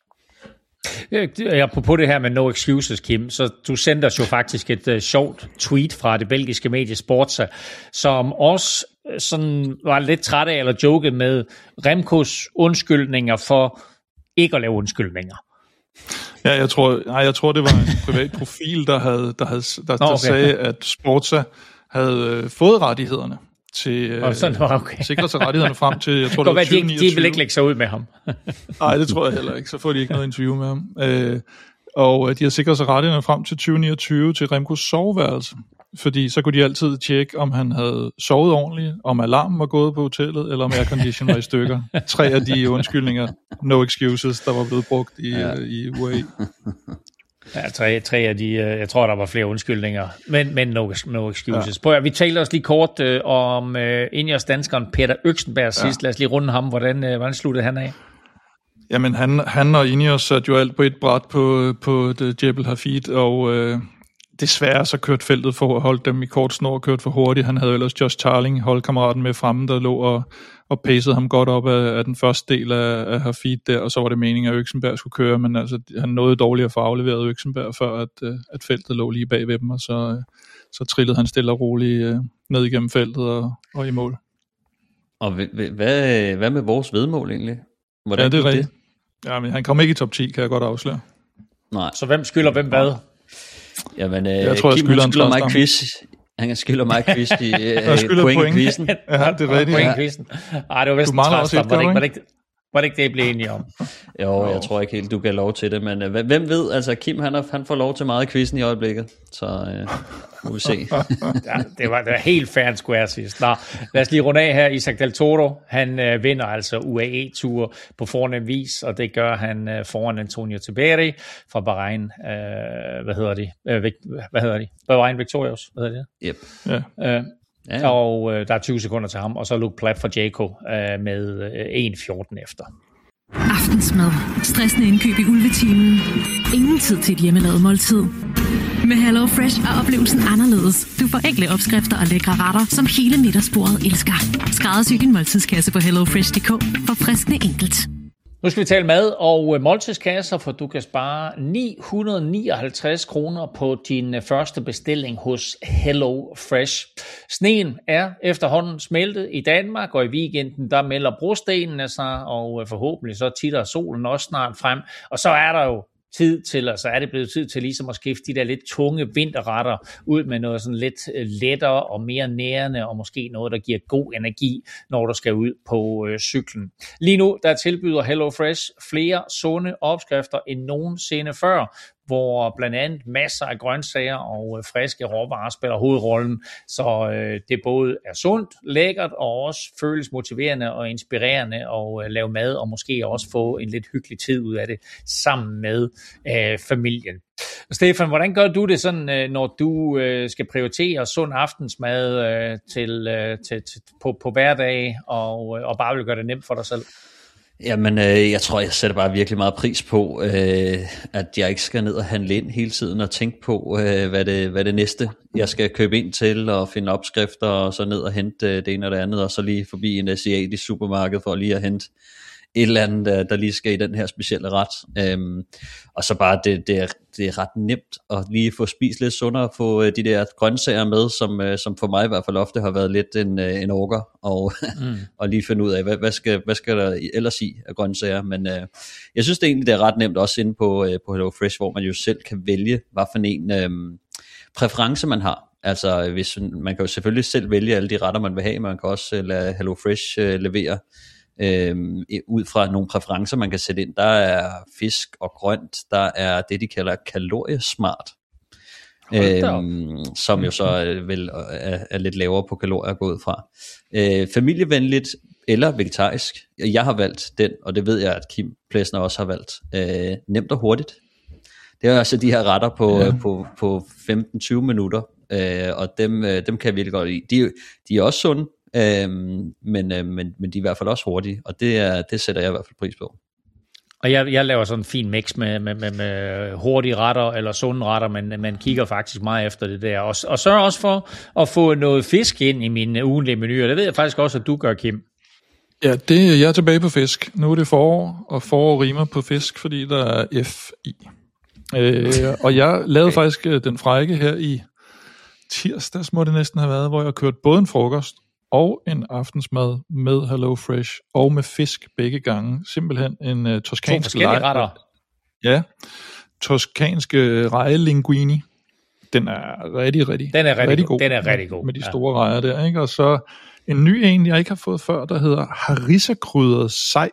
Apropos det her med no excuses, Kim, så du sendte os jo faktisk et uh, sjovt tweet fra det belgiske medie Sportsa, som også sådan var lidt træt af eller joket med Remcos undskyldninger for ikke at lave undskyldninger. Ja, jeg tror, nej, jeg tror det var en privat profil, der havde, der havde, der, der okay. sagde, at Sportsa havde øh, fået rettighederne til øh, okay. sikre sig rettighederne frem til, jeg tror det var tyve niogtyve. De, de vil ikke lægge sig ud med ham. Nej, det tror jeg heller ikke. Så får de ikke noget interview med ham. Øh, og de har sikret sig rettighederne frem til tyve niogtyve til Remcos soveværelse. Fordi så kunne de altid tjekke, om han havde sovet ordentligt, om alarmen var gået på hotellet, eller om aircondition var i stykker. Tre af de undskyldninger, no excuses, der var blevet brugt i, ja. i U A E. Ja, tre, tre af de, jeg tror, der var flere undskyldninger, men, men no, no excuses. Ja. Prøv at vi taler os lige kort øh, om øh, Ineos-danskeren Peter Øxenberg ja. sidst. Lad os lige runde ham. Hvordan, øh, hvordan sluttede han af? Jamen, han, han og Ineos satte jo alt på et bræt på, på det Jebel Hafid, og øh, desværre så kørte feltet for at holde dem i kort snor og kørte for hurtigt. Han havde ellers Josh Tarling, holdkammeraten med fremme, der lå og, og pacede ham godt op af, af den første del af, af Hafid der, og så var det meningen, at Øxenberg skulle køre, men altså, han nåede dårligt at få afleveret Øxenberg, før at, at feltet lå lige bag ved dem, og så, så trillede han stille og roligt ned igennem feltet og, og i mål. Og hvad, hvad med vores vedmål egentlig? Hvordan ja, det er det? rigtigt. Ja, men han kommer ikke i top ti, kan jeg godt afsløre. Nej. Så hvem skylder hvem hvad? Jamen, øh, jeg tror, Kim jeg skylder, han skylder mig quiz. Han skylder mig quiz i øh, point-quizzen. Ja, det er rigtigt. Point-quizzen. Ej, det var vist en træstam. Var det ikke, var det ikke, var det ikke det, jeg blev enige om? Jo, jeg tror ikke helt, du kan lov til det, men øh, hvem ved, altså Kim, han, er, han får lov til meget i quizzen i øjeblikket, så øh, må vi se. Ja, det, var, det var helt fair and square sidst. Nå, lad os lige runde af her. Isaac Del Toro, han øh, vinder altså U A E-tur på fornem vis, og det gør han øh, foran Antonio Tiberi fra Bahrain, øh, hvad hedder de? Øh, hvad hedder de? Bahrain Victorious, hvad hedder det? Yep. Ja. Øh, Ja. Og øh, der er tyve sekunder til ham, og så Luke Platt fra Jayco øh, med øh, en fjorten efter. Aftensmad. Stressende indkøb i ulvetimen. Ingen tid til et hjemmelavet måltid. Med Hello Fresh er oplevelsen anderledes. Du får enkle opskrifter og lækre retter, som hele middagsbordet elsker. Skræddersy din måltidskasse på hello fresh punktum d k for friskende enkelt. Nu skal vi tale mad og måltidskasser, for du kan spare ni hundrede nioghalvtreds kroner på din første bestilling hos Hello Fresh. Sneen er efterhånden smeltet i Danmark, og i weekenden der melder brostenene sig, og forhåbentlig så titter solen også snart frem. Og så er der jo tid til, og så er det blevet tid til ligesom at skifte de der lidt tunge vinterretter ud med noget sådan lidt lettere og mere nærende, og måske noget, der giver god energi, når du skal ud på øh, cyklen. Lige nu, der tilbyder Hello Fresh flere sunde opskrifter end nogensinde før, hvor blandt andet masser af grøntsager og øh, friske råvarer spiller hovedrollen, så øh, det både er sundt, lækkert og også føles motiverende og inspirerende at øh, lave mad, og måske også få en lidt hyggelig tid ud af det sammen med øh, familien. Stefan, hvordan gør du det sådan, øh, når du øh, skal prioritere sund aftensmad øh, til, øh, til, til, på, på hverdag, og, øh, og bare vil gøre det nemt for dig selv? Jamen, øh, jeg tror, jeg sætter bare virkelig meget pris på, øh, at jeg ikke skal ned og handle ind hele tiden og tænke på, øh, hvad, det, hvad det næste, jeg skal købe ind til, og finde opskrifter, og så ned og hente øh, det ene og det andet, og så lige forbi en asiatisk supermarked for lige at hente et eller andet, der, der lige skal i den her specielle ret. Øhm, og så bare, det, det, er, det er ret nemt at lige få spist lidt sundere, få de der grøntsager med, som, som for mig i hvert fald ofte har været lidt en, en orker, og, mm. og lige finde ud af, hvad, hvad, skal, hvad skal der ellers i af grøntsager. Men øh, jeg synes det egentlig, det er ret nemt også inde på, øh, på Hello Fresh, hvor man jo selv kan vælge, hvad for en øh, præference man har. Altså, hvis, man kan jo selvfølgelig selv vælge alle de retter, man vil have, man kan også lade Hello Fresh øh, levere Øhm, ud fra nogle præferencer man kan sætte ind. Der er fisk og grønt, der er det de kalder kaloriesmart, øhm, som jo så er, vel, er, er lidt lavere på kalorier gået fra. øh, familievenligt eller vegetarisk. Jeg har valgt den, og det ved jeg at Kim Plesner også har valgt. øh, nemt og hurtigt. Det er altså de her retter på, ja. på, på femten til tyve minutter, øh, og dem, dem kan jeg virkelig godt lide. De, de er også sunde, Øhm, men, øh, men, men de er i hvert fald også hurtige, og det, er, det sætter jeg i hvert fald pris på. Og jeg, jeg laver sådan en fin mix med, med, med, med hurtige retter eller sunde retter, men man kigger faktisk meget efter det der. Og, og sørger også for at få noget fisk ind i mine ugenlige menuer. Det ved jeg faktisk også, at du gør, Kim. Ja, det, jeg er tilbage på fisk. Nu er det forår, og forår rimer på fisk, fordi der er F i. Øh, og jeg lavede okay. faktisk den frække her i tirsdags, må det næsten have været, hvor jeg kørte både en frokost og en aftensmad med Hello Fresh, og med fisk begge gange. Simpelthen en uh, toskansk rej. retter. Ja, toskanske rejelinguini. Den er rigtig, rigtig, den er rigtig, rigtig god. god. Den er rigtig god. Med de store ja. rejer der, ikke? Og så en ny en, jeg ikke har fået før, der hedder harissa-krydret sej.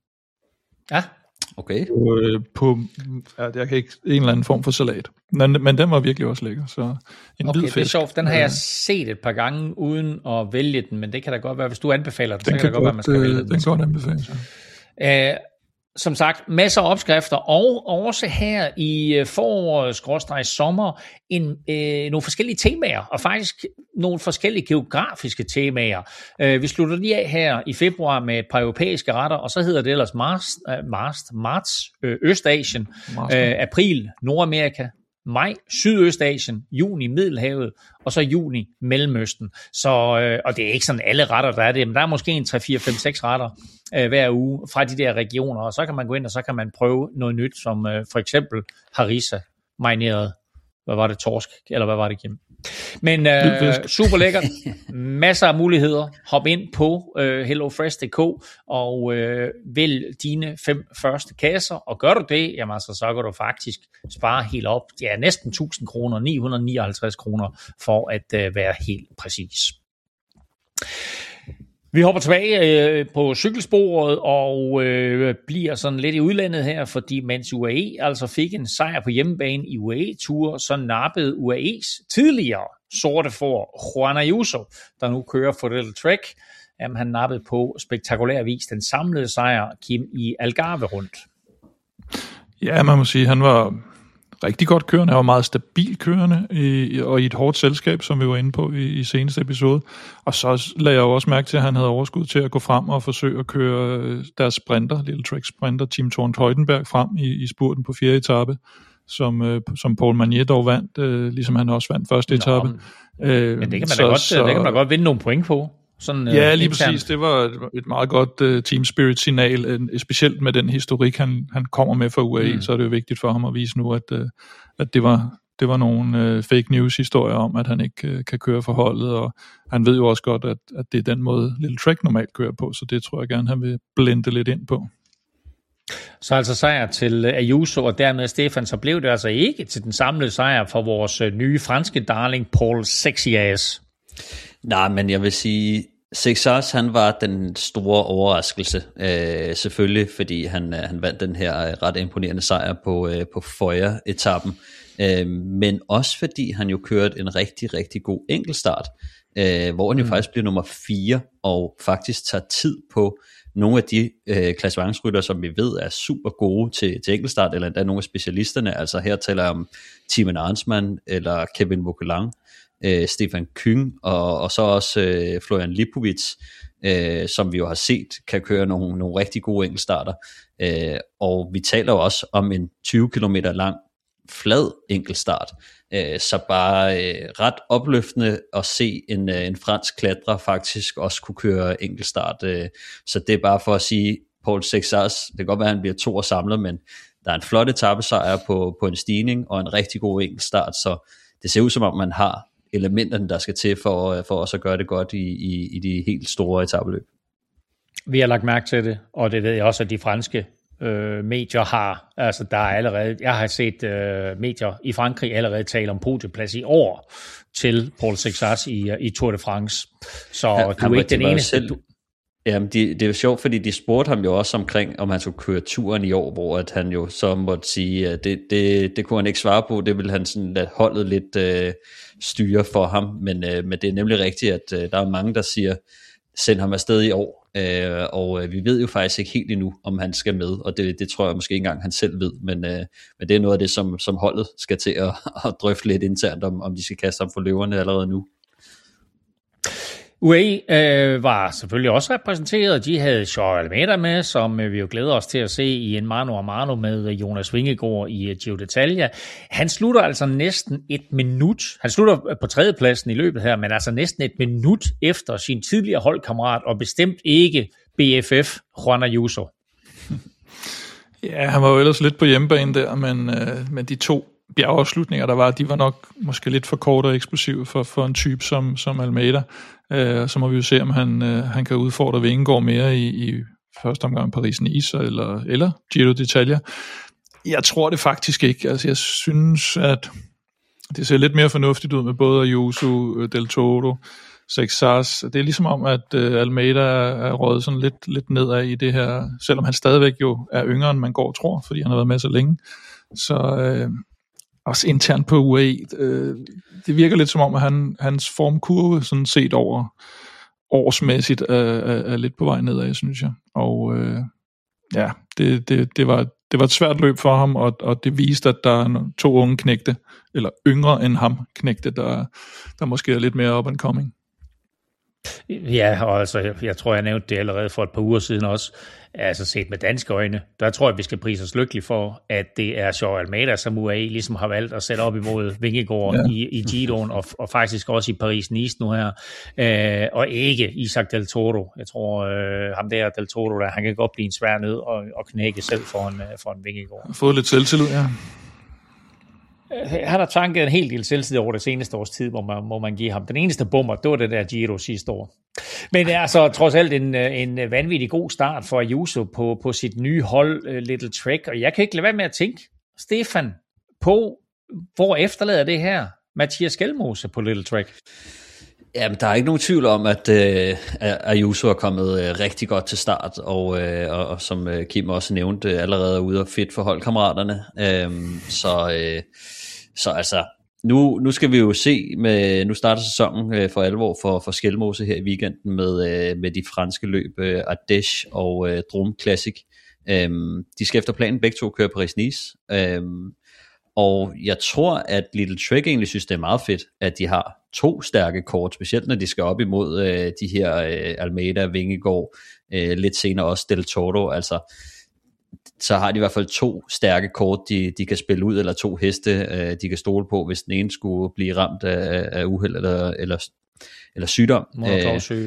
Ja. Okay. På, øh, på ja, jeg kan ikke en eller anden form for salat. Men, men den var virkelig også lækker. Så en okay, hvid fisk. Det er sjovt. Den har jeg set et par gange uden at vælge den, men det kan da godt være, hvis du anbefaler det, den så kan det godt være, man skal vælge den. Den kan godt anbefales. Ja. Som sagt, masser af opskrifter, og også her i forår, sommer, en, øh, nogle forskellige temaer, og faktisk nogle forskellige geografiske temaer. Øh, vi slutter lige af her i februar med et par europæiske retter, og så hedder det ellers marts, øh, marts, marts øh, Østasien, øh, april Nordamerika, maj Sydøstasien, juni Middelhavet, og så juni Mellemøsten. Så, øh, og det er ikke sådan alle retter, der er det, men der er måske en tre, fire, fem, seks retter øh, hver uge fra de der regioner, og så kan man gå ind, og så kan man prøve noget nyt, som øh, for eksempel harissa, marineret, hvad var det, torsk, eller hvad var det, Kim? Men øh, super lækkert. Masser af muligheder. Hop ind på øh, hellofresh punktum d k og øh, vælg dine fem første kasser. Og gør du det, jamen altså, så kan du faktisk spare helt op. Det er næsten tusind kroner, ni hundrede og nioghalvtreds kroner, for at øh, være helt præcis. Vi hopper tilbage øh, på cykelsporet og øh, bliver sådan lidt i udlandet her, fordi mens U A E altså fik en sejr på hjemmebane i U A E-Tour, så nappede U A E's tidligere sorte for Juan Ayuso, der nu kører for Little Trek. Jamen, han nappede på spektakulær vis den samlede sejr, Kim, i Algarve rundt. Ja, man må sige, han var rigtig godt kørende, han var meget stabil kørende, i, og i et hårdt selskab, som vi var inde på i, i seneste episode. Og så lagde jeg jo også mærke til, at han havde overskud til at gå frem og forsøge at køre deres sprinter, Little Trek sprinter, Team Thorn Teutenberg, frem i, i spurten på fjerde etape, som, øh, som Paul Magnier dog vandt, øh, ligesom han også vandt første etape. Øh, men det kan man da godt, så, det kan man da godt vinde nogle point på. Sådan, ja, øh, lige præcis. Det var et, et meget godt uh, team spirit signal, uh, specielt med den historik, han, han kommer med fra U A E, mm. så er det jo vigtigt for ham at vise nu, at, uh, at det var, det var nogle uh, fake news historier om, at han ikke uh, kan køre for holdet, og han ved jo også godt, at, at det er den måde, Little Trek normalt kører på, så det tror jeg gerne, han vil blende lidt ind på. Så altså sejr til Ayuso, og dermed Stefan, så blev det altså ikke til den samlede sejr for vores nye franske darling, Paul Seixas. Nej, men jeg vil sige, Seixas, han var den store overraskelse, øh, selvfølgelig, fordi han, han vandt den her ret imponerende sejr på, øh, på Foya-etappen, øh, men også fordi han jo kørte en rigtig, rigtig god enkeltstart, øh, hvor han jo mm. faktisk bliver nummer fire, og faktisk tager tid på nogle af de øh, klassementsrytter, som vi ved er super gode til, til enkeltstart, eller endda nogle af specialisterne, altså her taler jeg om Thymen Arnsman, eller Kevin Vauquelin, Øh, Stefan Küng og, og så også øh, Florian Lipovic, øh, som vi jo har set kan køre nogle, nogle rigtig gode enkeltstarter, øh, og vi taler jo også om en tyve kilometer lang flad enkeltstart, øh, så bare øh, ret opløftende at se en, øh, en fransk klatrer faktisk også kunne køre enkeltstart, øh, så det er bare for at sige, Paul Seixas, det kan godt være, at han bliver to og samlet, men der er en flot etapesejr på, på en stigning og en rigtig god enkeltstart, så det ser ud som om man har elementerne, der skal til for, for os at gøre det godt i, i, i de helt store etapeløb. Vi har lagt mærke til det, og det ved jeg også, at de franske øh, medier har. Altså, der er allerede, jeg har set øh, medier i Frankrig allerede tale om podieplads i år til Paul Seixas i, i Tour de France. Så ja, du er ikke den eneste. Selv... Jamen, de, det er jo sjovt, fordi de spurgte ham jo også omkring, om han skulle køre turen i år, hvor at han jo så måtte sige, at det, det, det kunne han ikke svare på, det ville han sådan lade holdet lidt øh, styre for ham, men, øh, men det er nemlig rigtigt, at øh, der er mange, der siger, send ham afsted i år, øh, og øh, vi ved jo faktisk ikke helt endnu, om han skal med, og det, det tror jeg måske ikke engang, han selv ved, men, øh, men det er noget af det, som, som holdet skal til at, at drøfte lidt internt, om, om de skal kaste ham for løverne allerede nu. U A E øh, var selvfølgelig også repræsenteret. De havde Joao Almeida med, som øh, vi jo glæder os til at se i en mano a mano med Jonas Vingegaard i uh, Giro d'Italia. Han slutter altså næsten et minut. Han slutter på tredjepladsen i løbet her, men altså næsten et minut efter sin tidligere holdkammerat, og bestemt ikke B F F Juan Ayuso. Ja, han var jo ellers lidt på hjemmebane der, men, øh, men de to bjergeafslutninger, der var, de var nok måske lidt for korte og eksplosive for, for en type som, som Almeida. Uh, så må vi jo se, om han, uh, han kan udfordre Vingegaard mere i, i første omgang Paris-Nice eller, eller Giro d'Italia. Jeg tror det faktisk ikke. Altså, jeg synes, at det ser lidt mere fornuftigt ud med både Ayuso, Del Toro, Seixas. Det er ligesom om, at uh, Almeida er røget sådan lidt, lidt nedad i det her, selvom han stadigvæk jo er yngre, end man går og tror, fordi han har været med så længe. Så uh, også internt på U A E, uh, det virker lidt som om, at han, hans formkurve sådan set over årsmæssigt er, er, er lidt på vej nedad, synes jeg. Og øh, ja, det, det, det, var, det var et svært løb for ham, og, og det viste, at der er to unge knægte, eller yngre end ham knægte, der, der måske er lidt mere up and coming. Ja, og altså, jeg, jeg tror, jeg nævnte det allerede for et par uger siden også. Altså set med danske øjne, der tror jeg, vi skal prise os lykkelige for, at det er Joao Almeida, som U A E ligesom har valgt at sætte op imod Vingegaard ja. i, i Giroen, og, og faktisk også i Paris-Nice nu her, øh, og ikke Isaac Del Toro. Jeg tror, øh, ham der Del Toro, der, han kan godt blive en svær nød og, og knække selv for en, for en Vingegaard. Har fået lidt selvtillid, ja. han har tanket en hel del selvtid over det seneste års tid, hvor man, må man give ham. Den eneste bummer, det var det der Giro sidste år. Men det er altså trods alt en, en vanvittig god start for Ayuso på, på sit nye hold, uh, Little Trek. Og jeg kan ikke lade være med at tænke, Stefan, på hvor efterlader det her Mathias Skjelmose på Little Trek? Jamen, der er ikke nogen tvivl om, at øh, Ayuso er kommet øh, rigtig godt til start, og, øh, og, og som øh, Kim også nævnte, øh, allerede er ude og fedt for holdkammeraterne. Øhm, så, øh, så altså, nu, nu skal vi jo se, med, nu starter sæsonen øh, for alvor for, for Skjelmose her i weekenden med, øh, med de franske løb øh, Ardèche og øh, Drôme Classic. Øhm, de skal efter planen begge to køre Paris-Nice. Øhm, Og jeg tror, at Little Trek egentlig synes, det er meget fedt, at de har to stærke kort, specielt når de skal op imod øh, de her øh, Almeida, Vingegaard, øh, lidt senere også Del Toro. Altså, så har de i hvert fald to stærke kort, de, de kan spille ud, eller to heste, øh, de kan stole på, hvis den ene skulle blive ramt af, af uheld eller, eller, eller sygdom. Øh,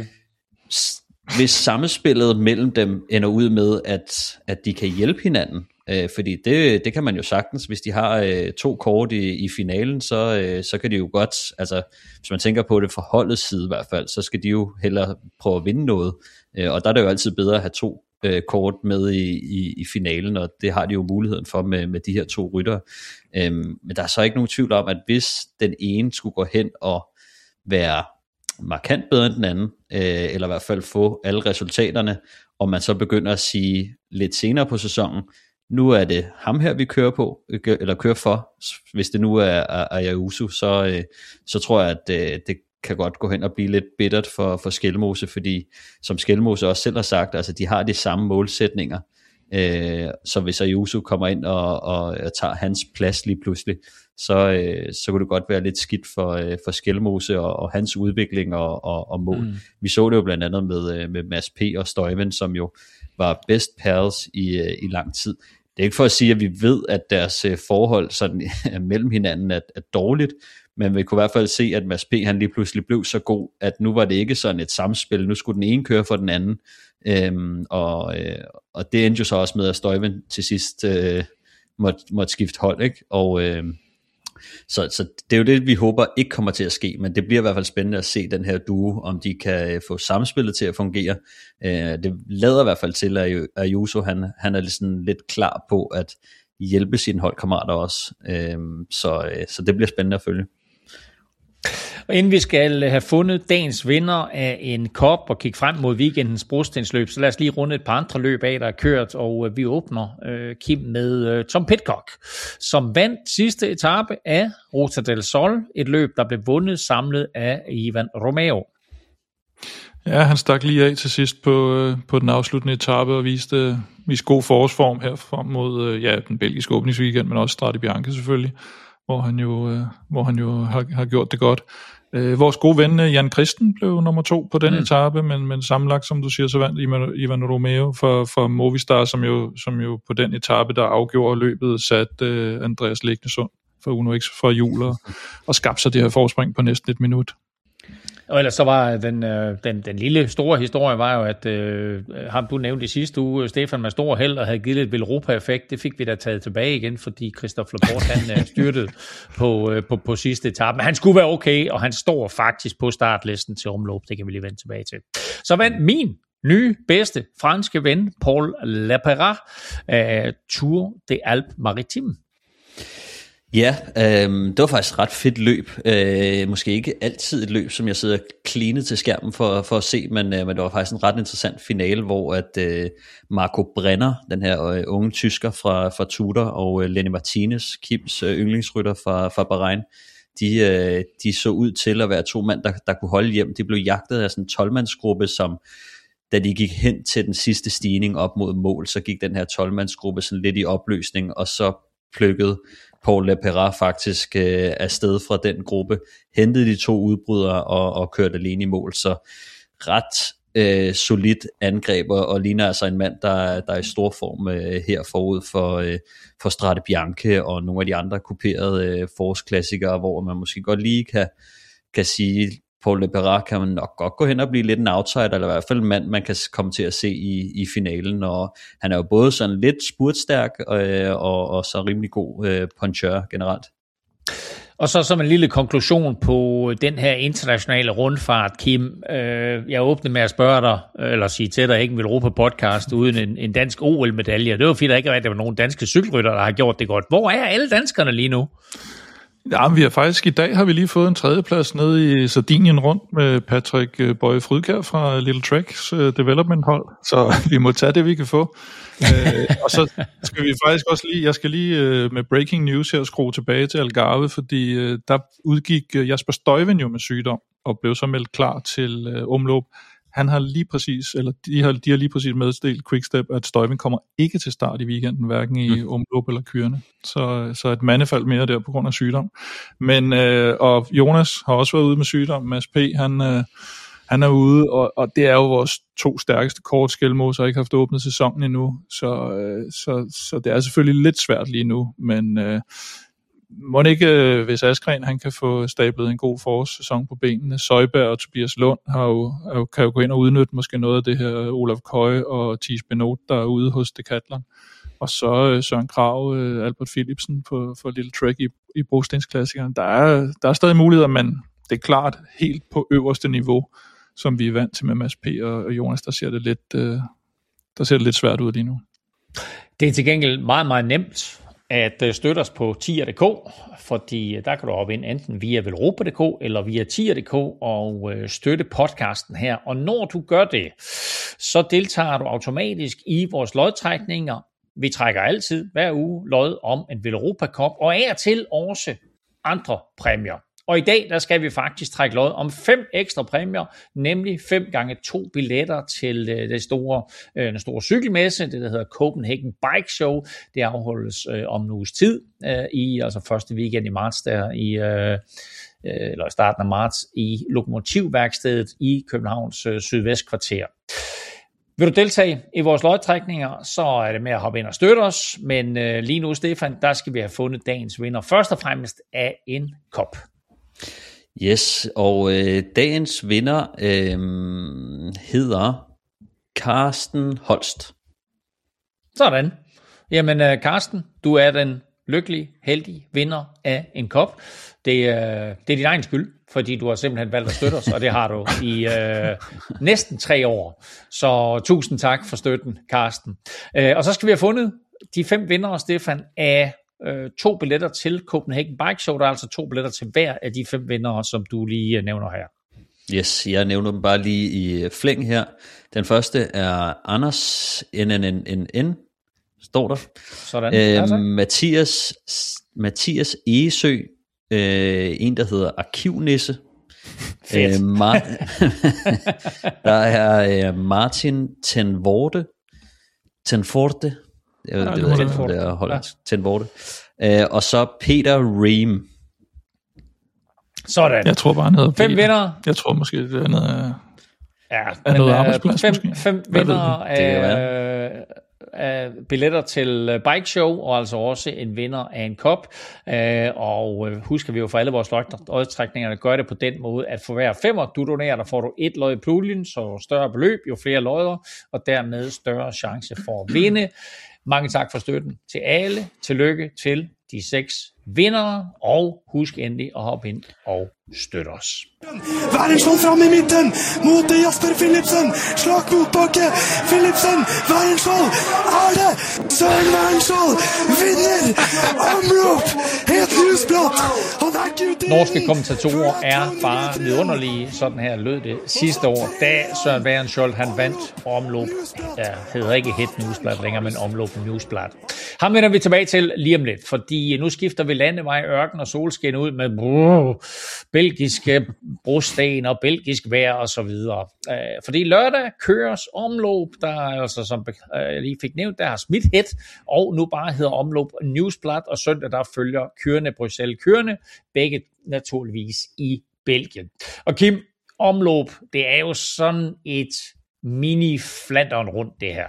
hvis samspillet mellem dem ender ud med, at, at de kan hjælpe hinanden, Øh, fordi det, det kan man jo sagtens, hvis de har øh, to kort i, i finalen, så, øh, så kan de jo godt, altså hvis man tænker på det fra holdets side i hvert fald, så skal de jo hellere prøve at vinde noget, øh, og der er det jo altid bedre at have to øh, kort med i, i, i finalen, og det har de jo muligheden for med, med de her to ryttere. Øh, men der er så ikke nogen tvivl om, at hvis den ene skulle gå hen og være markant bedre end den anden, øh, eller i hvert fald få alle resultaterne, og man så begynder at sige lidt senere på sæsonen, nu er det ham her, vi kører på, eller kører for, hvis det nu er Ayuso, så, så tror jeg, at det kan godt gå hen og blive lidt bittert for, for Skjelmose, fordi som Skjelmose også selv har sagt, altså de har de samme målsætninger, så hvis Ayuso kommer ind og, og, og tager hans plads lige pludselig, så, så kunne det godt være lidt skidt for, for Skjelmose og, og hans udvikling og, og, og mål. Mm. Vi så det jo blandt andet med, med Mads P. og Stuyven, som jo var best pals i, i lang tid. Det er ikke for at sige, at vi ved, at deres forhold sådan, mellem hinanden er, er dårligt, men vi kunne i hvert fald se, at Mads P. han lige pludselig blev så god, at nu var det ikke sådan et samspil, nu skulle den ene køre for den anden, øhm, og, øh, og det endte jo så også med, at Stuyven til sidst øh, måtte, måtte skifte hold, ikke? Og øh, Så, så det er jo det, vi håber ikke kommer til at ske, men det bliver i hvert fald spændende at se den her duo, om de kan få samspillet til at fungere. Det lader i hvert fald til, at Ayuso han, han er sådan lidt klar på at hjælpe sine holdkammerater også, så, så det bliver spændende at følge. Og inden vi skal have fundet dagens vinder af en kop og kigge frem mod weekendens brostensløb, så lad os lige runde et par andre løb af, der er kørt, og vi åbner, øh, Kim, med øh, Tom Pidcock, som vandt sidste etape af Ruta del Sol, et løb, der blev vundet samlet af Ivan Romeo. Ja, han stak lige af til sidst på, øh, på den afsluttende etape og viste, viste god forårsform her frem mod øh, ja, den belgiske åbningsweekend, men også Strade Bianche selvfølgelig, hvor han jo, øh, hvor han jo har, har gjort det godt. Øh, vores gode ven Jan Christen blev nummer to på den mm. etape, men, men sammenlagt, som du siger, så vandt Ivan, Ivan Romeo for, for Movistar, som jo, som jo på den etape, der afgjorde løbet, sat øh, Andreas Leknesund for Uno X for jul og, og skabte sig det her forspring på næsten et minut. Og ellers så var den, den, den lille store historie var jo, at øh, ham du nævnte i sidste uge, Stefan, med stor held og havde givet lidt Velropa-effekt, det fik vi da taget tilbage igen, fordi Christophe Laporte han styrtede på, øh, på, på sidste etape. Men han skulle være okay, og han står faktisk på startlisten til omløb, det kan vi lige vende tilbage til. Så vandt min nye bedste franske ven, Paul Laperra, af Tour de Alpes Maritimes. Ja, øh, det var faktisk et ret fedt løb. Øh, måske ikke altid et løb, som jeg sidder klinet til skærmen for, for at se, men, øh, men det var faktisk en ret interessant finale, hvor at øh, Marco Brenner, den her øh, unge tysker fra, fra Tudor, og øh, Lenny Martinez, Kims øh, yndlingsrytter fra, fra Bahrain, de, øh, de så ud til at være to mand, der, der kunne holde hjem. De blev jagtet af sådan en tolv-mandsgruppe, som da de gik hen til den sidste stigning op mod mål, så gik den her tolv-mandsgruppe sådan lidt i opløsning, og så plukkede Paul Laperra faktisk øh, afsted fra den gruppe, hentede de to udbrydere og, og kørte alene i mål, så ret øh, solidt angreb, og ligner altså en mand, der, der er i stor form øh, her forud for, øh, for Strade Bianche og nogle af de andre kuperede øh, forårsklassikere, hvor man måske godt lige kan, kan sige, Paul Laperra kan man nok godt gå hen og blive lidt en outsider, eller i hvert fald en mand, man kan komme til at se i, i finalen, og han er jo både sådan lidt spurtstærk, og, og, og så rimelig god øh, puncher generelt. Og så som en lille konklusion på den her internationale rundfart, Kim. Øh, jeg åbnede med at spørge dig, eller sige til dig, ikke en Europa-podcast uden en, en dansk O L-medalje. Det var fordi, der ikke var nogen danske cykelrytter, der har gjort det godt. Hvor er alle danskerne lige nu? Ja, vi har faktisk i dag har vi lige fået en tredjeplads nede i Sardinien rundt med Patrick Bøje Frydkjær fra Little Treks development hold, så vi må tage det, vi kan få. øh, og så skal vi faktisk også lige, jeg skal lige øh, med breaking news her skrue tilbage til Algarve, fordi øh, der udgik øh, Jasper Stuyven jo med sygdom og blev så meldt klar til øh, omløb. Han har lige præcis, eller de har, de har lige præcis meddelt Quickstep, at Stuyven kommer ikke til start i weekenden, hverken i mm. omløb eller kørende. Så, så et mandefald mere der på grund af sygdom. Men, øh, og Jonas har også været ude med sygdom. Mads P., han, øh, han er ude, og, og det er jo vores to stærkeste kort. Skelmose har ikke haft åbnet sæsonen endnu, så, øh, så, så det er selvfølgelig lidt svært lige nu, men øh, må ikke, hvis Askren han kan få stablet en god forårssæson på benene. Søjberg og Tobias Lund har jo, kan jo gå ind og udnytte måske noget af det her. Olaf Køje og Thies Benot, der er ude hos Decathlon. Og så Søren Krag, Albert Philipsen på, for Little Trek i, i brostensklassikeren. Der er, der er stadig muligheder, men det er klart helt på øverste niveau, som vi er vant til med Mads P. og Jonas, der ser det lidt, der ser det lidt svært ud lige nu. Det er til gengæld meget, meget nemt at støtte os på tier punktum d k, fordi der kan du hoppe ind enten via velropa punktum d k eller via tier punktum d k og støtte podcasten her. Og når du gør det, så deltager du automatisk i vores lodtrækninger. Vi trækker altid hver uge lod om en Velropa Cup, og af og til også andre præmier. Og i dag, der skal vi faktisk trække lod om fem ekstra præmier, nemlig fem gange to billetter til øh, det store, øh, den store cykelmesse, det der hedder Copenhagen Bike Show. Det afholdes øh, om en uges tid, øh, i altså første weekend i marts, der i, øh, eller starten af marts, i Lokomotivværkstedet i Københavns øh, sydvestkvarter. Vil du deltage i vores lodtrækninger, så er det med at hoppe ind og støtte os, men øh, lige nu, Stefan, der skal vi have fundet dagens vinder, først og fremmest af en kop. Yes, og øh, dagens vinder øh, hedder Carsten Holst. Sådan. Jamen, øh, Carsten, du er den lykkelige, heldige vinder af en kop. Det, øh, det er din egen skyld, fordi du har simpelthen valgt at støtte os, og det har du i øh, næsten tre år. Så tusind tak for støtten, Carsten. Øh, og så skal vi have fundet de fem vindere, Stefan, af øh, to billetter til Copenhagen Bike Show. Der er altså to billetter til hver af de fem vindere, som du lige nævner her. Yes, jeg nævner dem bare lige i flæng her. Den første er Anders N N N N, står der. Sådan. Øh, altså. Mathias, Mathias Egesø, øh, en der hedder Arkivnisse. øh, Mar- der er øh, Martin Tenvorte, Tenforte, jeg ved, ja, det ved ikke, om det er hollandsk, ja. Tenvorte. Øh, og så Peter Ream. Sådan. Jeg tror bare, han hedder Fem Peter. Vinder. Jeg tror måske, det er noget, ja, er noget arbejdsplads. Fem, måske. fem vinder af, af billetter til Bike Show, og altså også en vinder af en kop. Og husker vi jo for alle vores lodtrækninger, at gøre det på den måde, at for hver femmer, du donerer, der får du et lod i puljen, så større beløb, jo flere lodder, og dermed større chance for at vinde. Mange tak for støtten til alle. Tillykke til de seks vindere, og husk endelig at hoppe ind og støtte os. Wärensson fram i mitten mot Jasper Philipsen. Slag mot bakke. Philipsen, Wärensson er det. Søren Wärensson vinder omløb. Helt newsblad. Norske kommentatorer er bare vidunderlige. Sådan her lød det sidste år, da Søren Wärensson han vandt omløb. Ja, hedder ikke Het Newsblad længere, men omløb Newsblad. Ham vender vi tilbage til lige om lidt, fordi nu skifter vi landevej, ørken og solskin ud med brrr, belgiske brosten og belgisk vejr og så videre. Fordi lørdag køres omløb, der altså, som jeg lige fik nævnt, der har smidt Het, og nu bare hedder omløb Newsblad, og søndag der følger kørende Bruxelles kørende, begge naturligvis i Belgien. Og Kim, omløb, det er jo sådan et mini-Flandern rundt det her.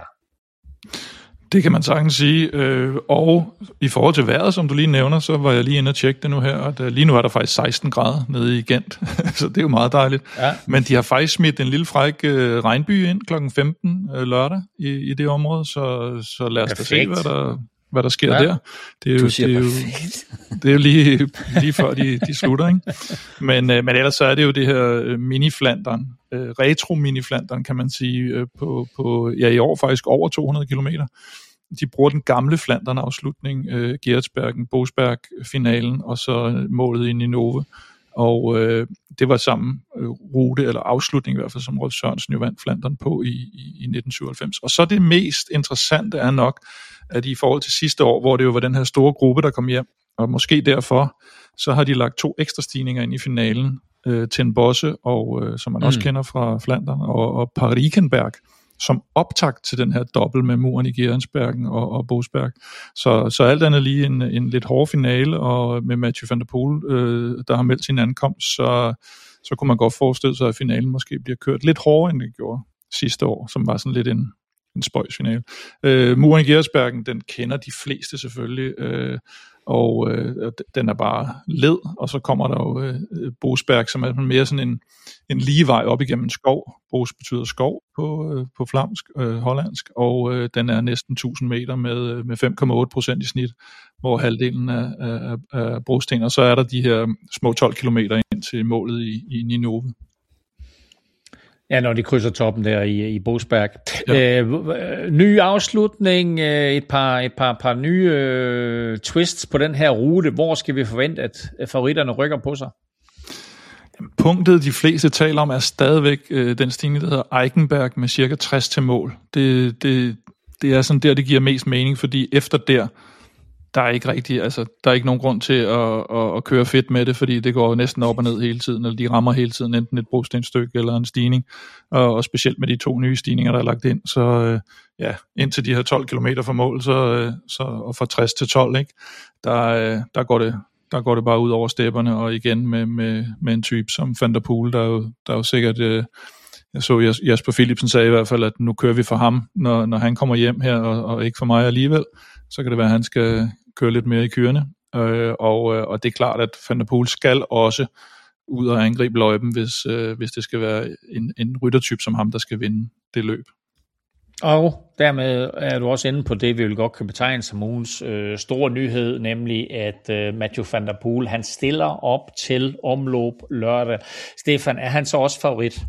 Det kan man sagtens sige, øh, og i forhold til vejret, som du lige nævner, så var jeg lige inde og tjekke det nu her, og der, lige nu er der faktisk seksten grader nede i Gent, så det er jo meget dejligt. Ja. Men de har faktisk smidt en lille fræk øh, regnby ind klokken femten øh, lørdag i, i det område, så, så lad os da se, hvad der, hvad der sker ja. der. Det er jo, det er jo, det er jo lige, lige før de, de slutter, ikke? Men, øh, men ellers så er det jo det her øh, mini-Flandern, øh, retro-mini-Flandern, kan man sige, øh, på, på, ja, i år faktisk over to hundrede kilometer. De bruger den gamle Flandern-afslutning, øh, Geretsbergen, Bosberg-finalen, og så målet i Ninove. Og øh, det var samme øh, rute, eller afslutning i hvert fald, som Rolf Sørensen jo vandt Flandern på i, i, i nitten syvoghalvfems. Og så det mest interessante er nok, at i forhold til sidste år, hvor det jo var den her store gruppe, der kom hjem, og måske derfor, så har de lagt to ekstra stigninger ind i finalen, øh, Ten Bosse, og, øh, som man mm. også kender fra Flandern, og, og Parikenberg, som optakt til den her dobbelt med muren i Geretsbergen og, og Bosberg. Så, så alt andet lige en, en lidt hård finale, og med Mathieu van der Poel, øh, der har meldt sin ankomst, så, så kunne man godt forestille sig, at finalen måske bliver kørt lidt hårdere, end det gjorde sidste år, som var sådan lidt en, en spøjsfinale. Øh, muren i Geretsbergen, den kender de fleste selvfølgelig, øh, og øh, den er bare led, og så kommer der jo øh, Bosberg, som er mere sådan en, en lige vej op igennem en skov. Bos betyder skov på, øh, på flamsk, øh, hollandsk, og øh, den er næsten tusind meter med, med fem komma otte procent i snit, hvor halvdelen er, er, er brosten, og så er der de her små tolv kilometer ind til målet i, i Ninove. Ja, når de krydser toppen der i, i Bosberg. Ja. Øh, ny afslutning, øh, et par, et par, par nye øh, twists på den her rute. Hvor skal vi forvente, at favoritterne rykker på sig? Punktet, de fleste taler om, er stadigvæk øh, den stigning, der hedder Eichenberg med cirka tres til mål. Det, det, det er sådan der, det giver mest mening, fordi efter der, der er ikke rigtig, altså, der er ikke nogen grund til at, at, at køre fedt med det, fordi det går næsten op og ned hele tiden, eller de rammer hele tiden enten et brostenstykke eller en stigning, og, og specielt med de to nye stigninger, der er lagt ind, så øh, ja, indtil de her tolv kilometer fra mål, så, øh, så, og fra tres til tolv, ikke, der, øh, der, går det, der går det bare ud over stepperne, og igen med, med, med en type som Van der Poel, der er jo, der er jo sikkert, øh, jeg så Jasper Philipsen sagde i hvert fald, at nu kører vi for ham, når, når han kommer hjem her, og, og ikke for mig alligevel, så kan det være, at han skal køre lidt mere i kørende, øh, og, og det er klart, at Van der Poel skal også ud og angribe løjpen, hvis, øh, hvis det skal være en, en ryttertype som ham, der skal vinde det løb. Og dermed er du også inde på det, vi vil godt kan betegne som ugens øh, store nyhed, nemlig at øh, Mathieu van der Poel, han stiller op til omløb lørdag. Stefan, er han så også favorit?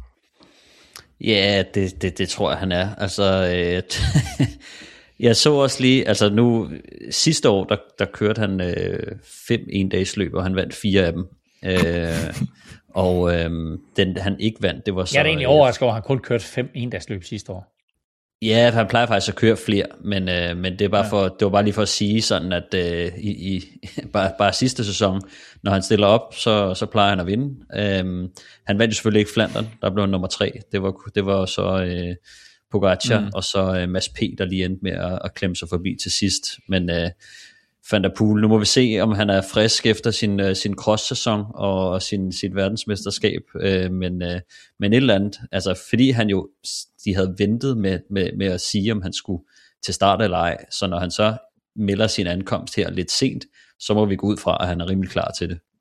Ja, det, det, det tror jeg, han er. Altså, øh, jeg så også lige, altså nu, sidste år, der, der kørte han øh, fem en-dages-løb, og han vandt fire af dem. Øh, og øh, den, han ikke vandt, det var så... Jeg er egentlig overrasket over, at han kun kørte fem en-dages-løb sidste år. Ja, han plejer faktisk at køre flere, men, øh, men det, er bare for, det var bare lige for at sige sådan, at øh, i, i, bare, bare sidste sæson, når han stiller op, så, så plejer han at vinde. Øh, han vandt jo selvfølgelig ikke Flandern, der blev han nummer tre. Det var, det var så øh, Pogacar, mm. og så øh, Mads P., der lige endte med at, at klemme sig forbi til sidst. Men øh, Van der Poel, nu må vi se, om han er frisk efter sin, øh, sin cross-sæson og, og sin, sit verdensmesterskab, øh, men, øh, men et eller andet, altså fordi han jo, de havde ventet med, med, med at sige, om han skulle til start eller ej, så når han så melder sin ankomst her lidt sent, så må vi gå ud fra, at han er rimelig klar til det.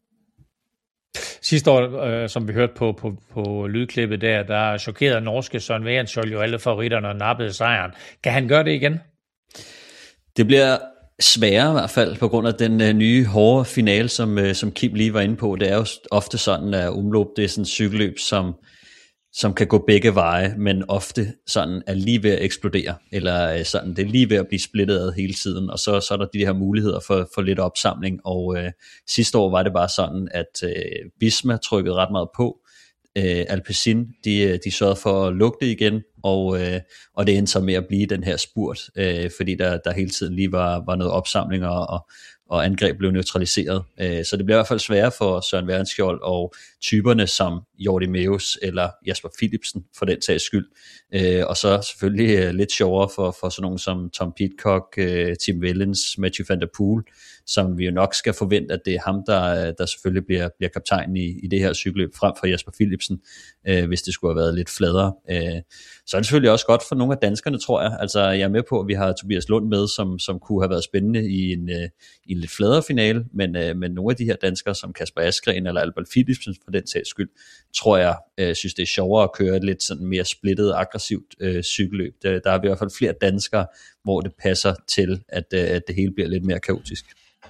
Sidste år, øh, som vi hørte på, på, på lydklippet der, der chokerede norske Søren Vejanskjold jo alle favoritterne og nappede sejren. Kan han gøre det igen? Det bliver sværere i hvert fald, på grund af den øh, nye hårde finale, som, øh, som Kim lige var inde på. Det er jo ofte sådan, at umløb, det er sådan et cykelløb, som, som kan gå begge veje, men ofte sådan er lige ved at eksplodere, eller øh, sådan, det er lige ved at blive splittet ad hele tiden, og så, så er der de her muligheder for, for lidt opsamling, og øh, sidste år var det bare sådan, at øh, Visma trykkede ret meget på, øh, Alpecin, de, de sørgede for at lukke det igen, og, øh, og det endte så med at blive den her spurt, øh, fordi der, der hele tiden lige var, var noget opsamling, og, og, og angreb blev neutraliseret. Øh, så det bliver i hvert fald sværere for Søren Vejanskjold og typerne som Jordi Meeus eller Jasper Philipsen for den sags skyld. Øh, og så selvfølgelig øh, lidt sjovere for, for sådan nogen som Tom Pidcock, øh, Tim Wellens, Mathieu van der Poel, som vi jo nok skal forvente, at det er ham, der, der selvfølgelig bliver, bliver kaptajn i, i det her cykelløb, frem for Jesper Philipsen, øh, hvis det skulle have været lidt fladere. Øh, så er det selvfølgelig også godt for nogle af danskerne, tror jeg. Altså, jeg er med på, at vi har Tobias Lund med, som, som kunne have været spændende i en, øh, i en lidt fladere finale, men, øh, men nogle af de her danskere, som Kasper Asgreen eller Albert Philipsen for den sags skyld, tror jeg, øh, synes det er sjovere at køre et lidt sådan mere splittet, aggressivt øh, cykelløb. Der, der er i hvert fald flere danskere, hvor det passer til, at, øh, at det hele bliver lidt mere kaotisk.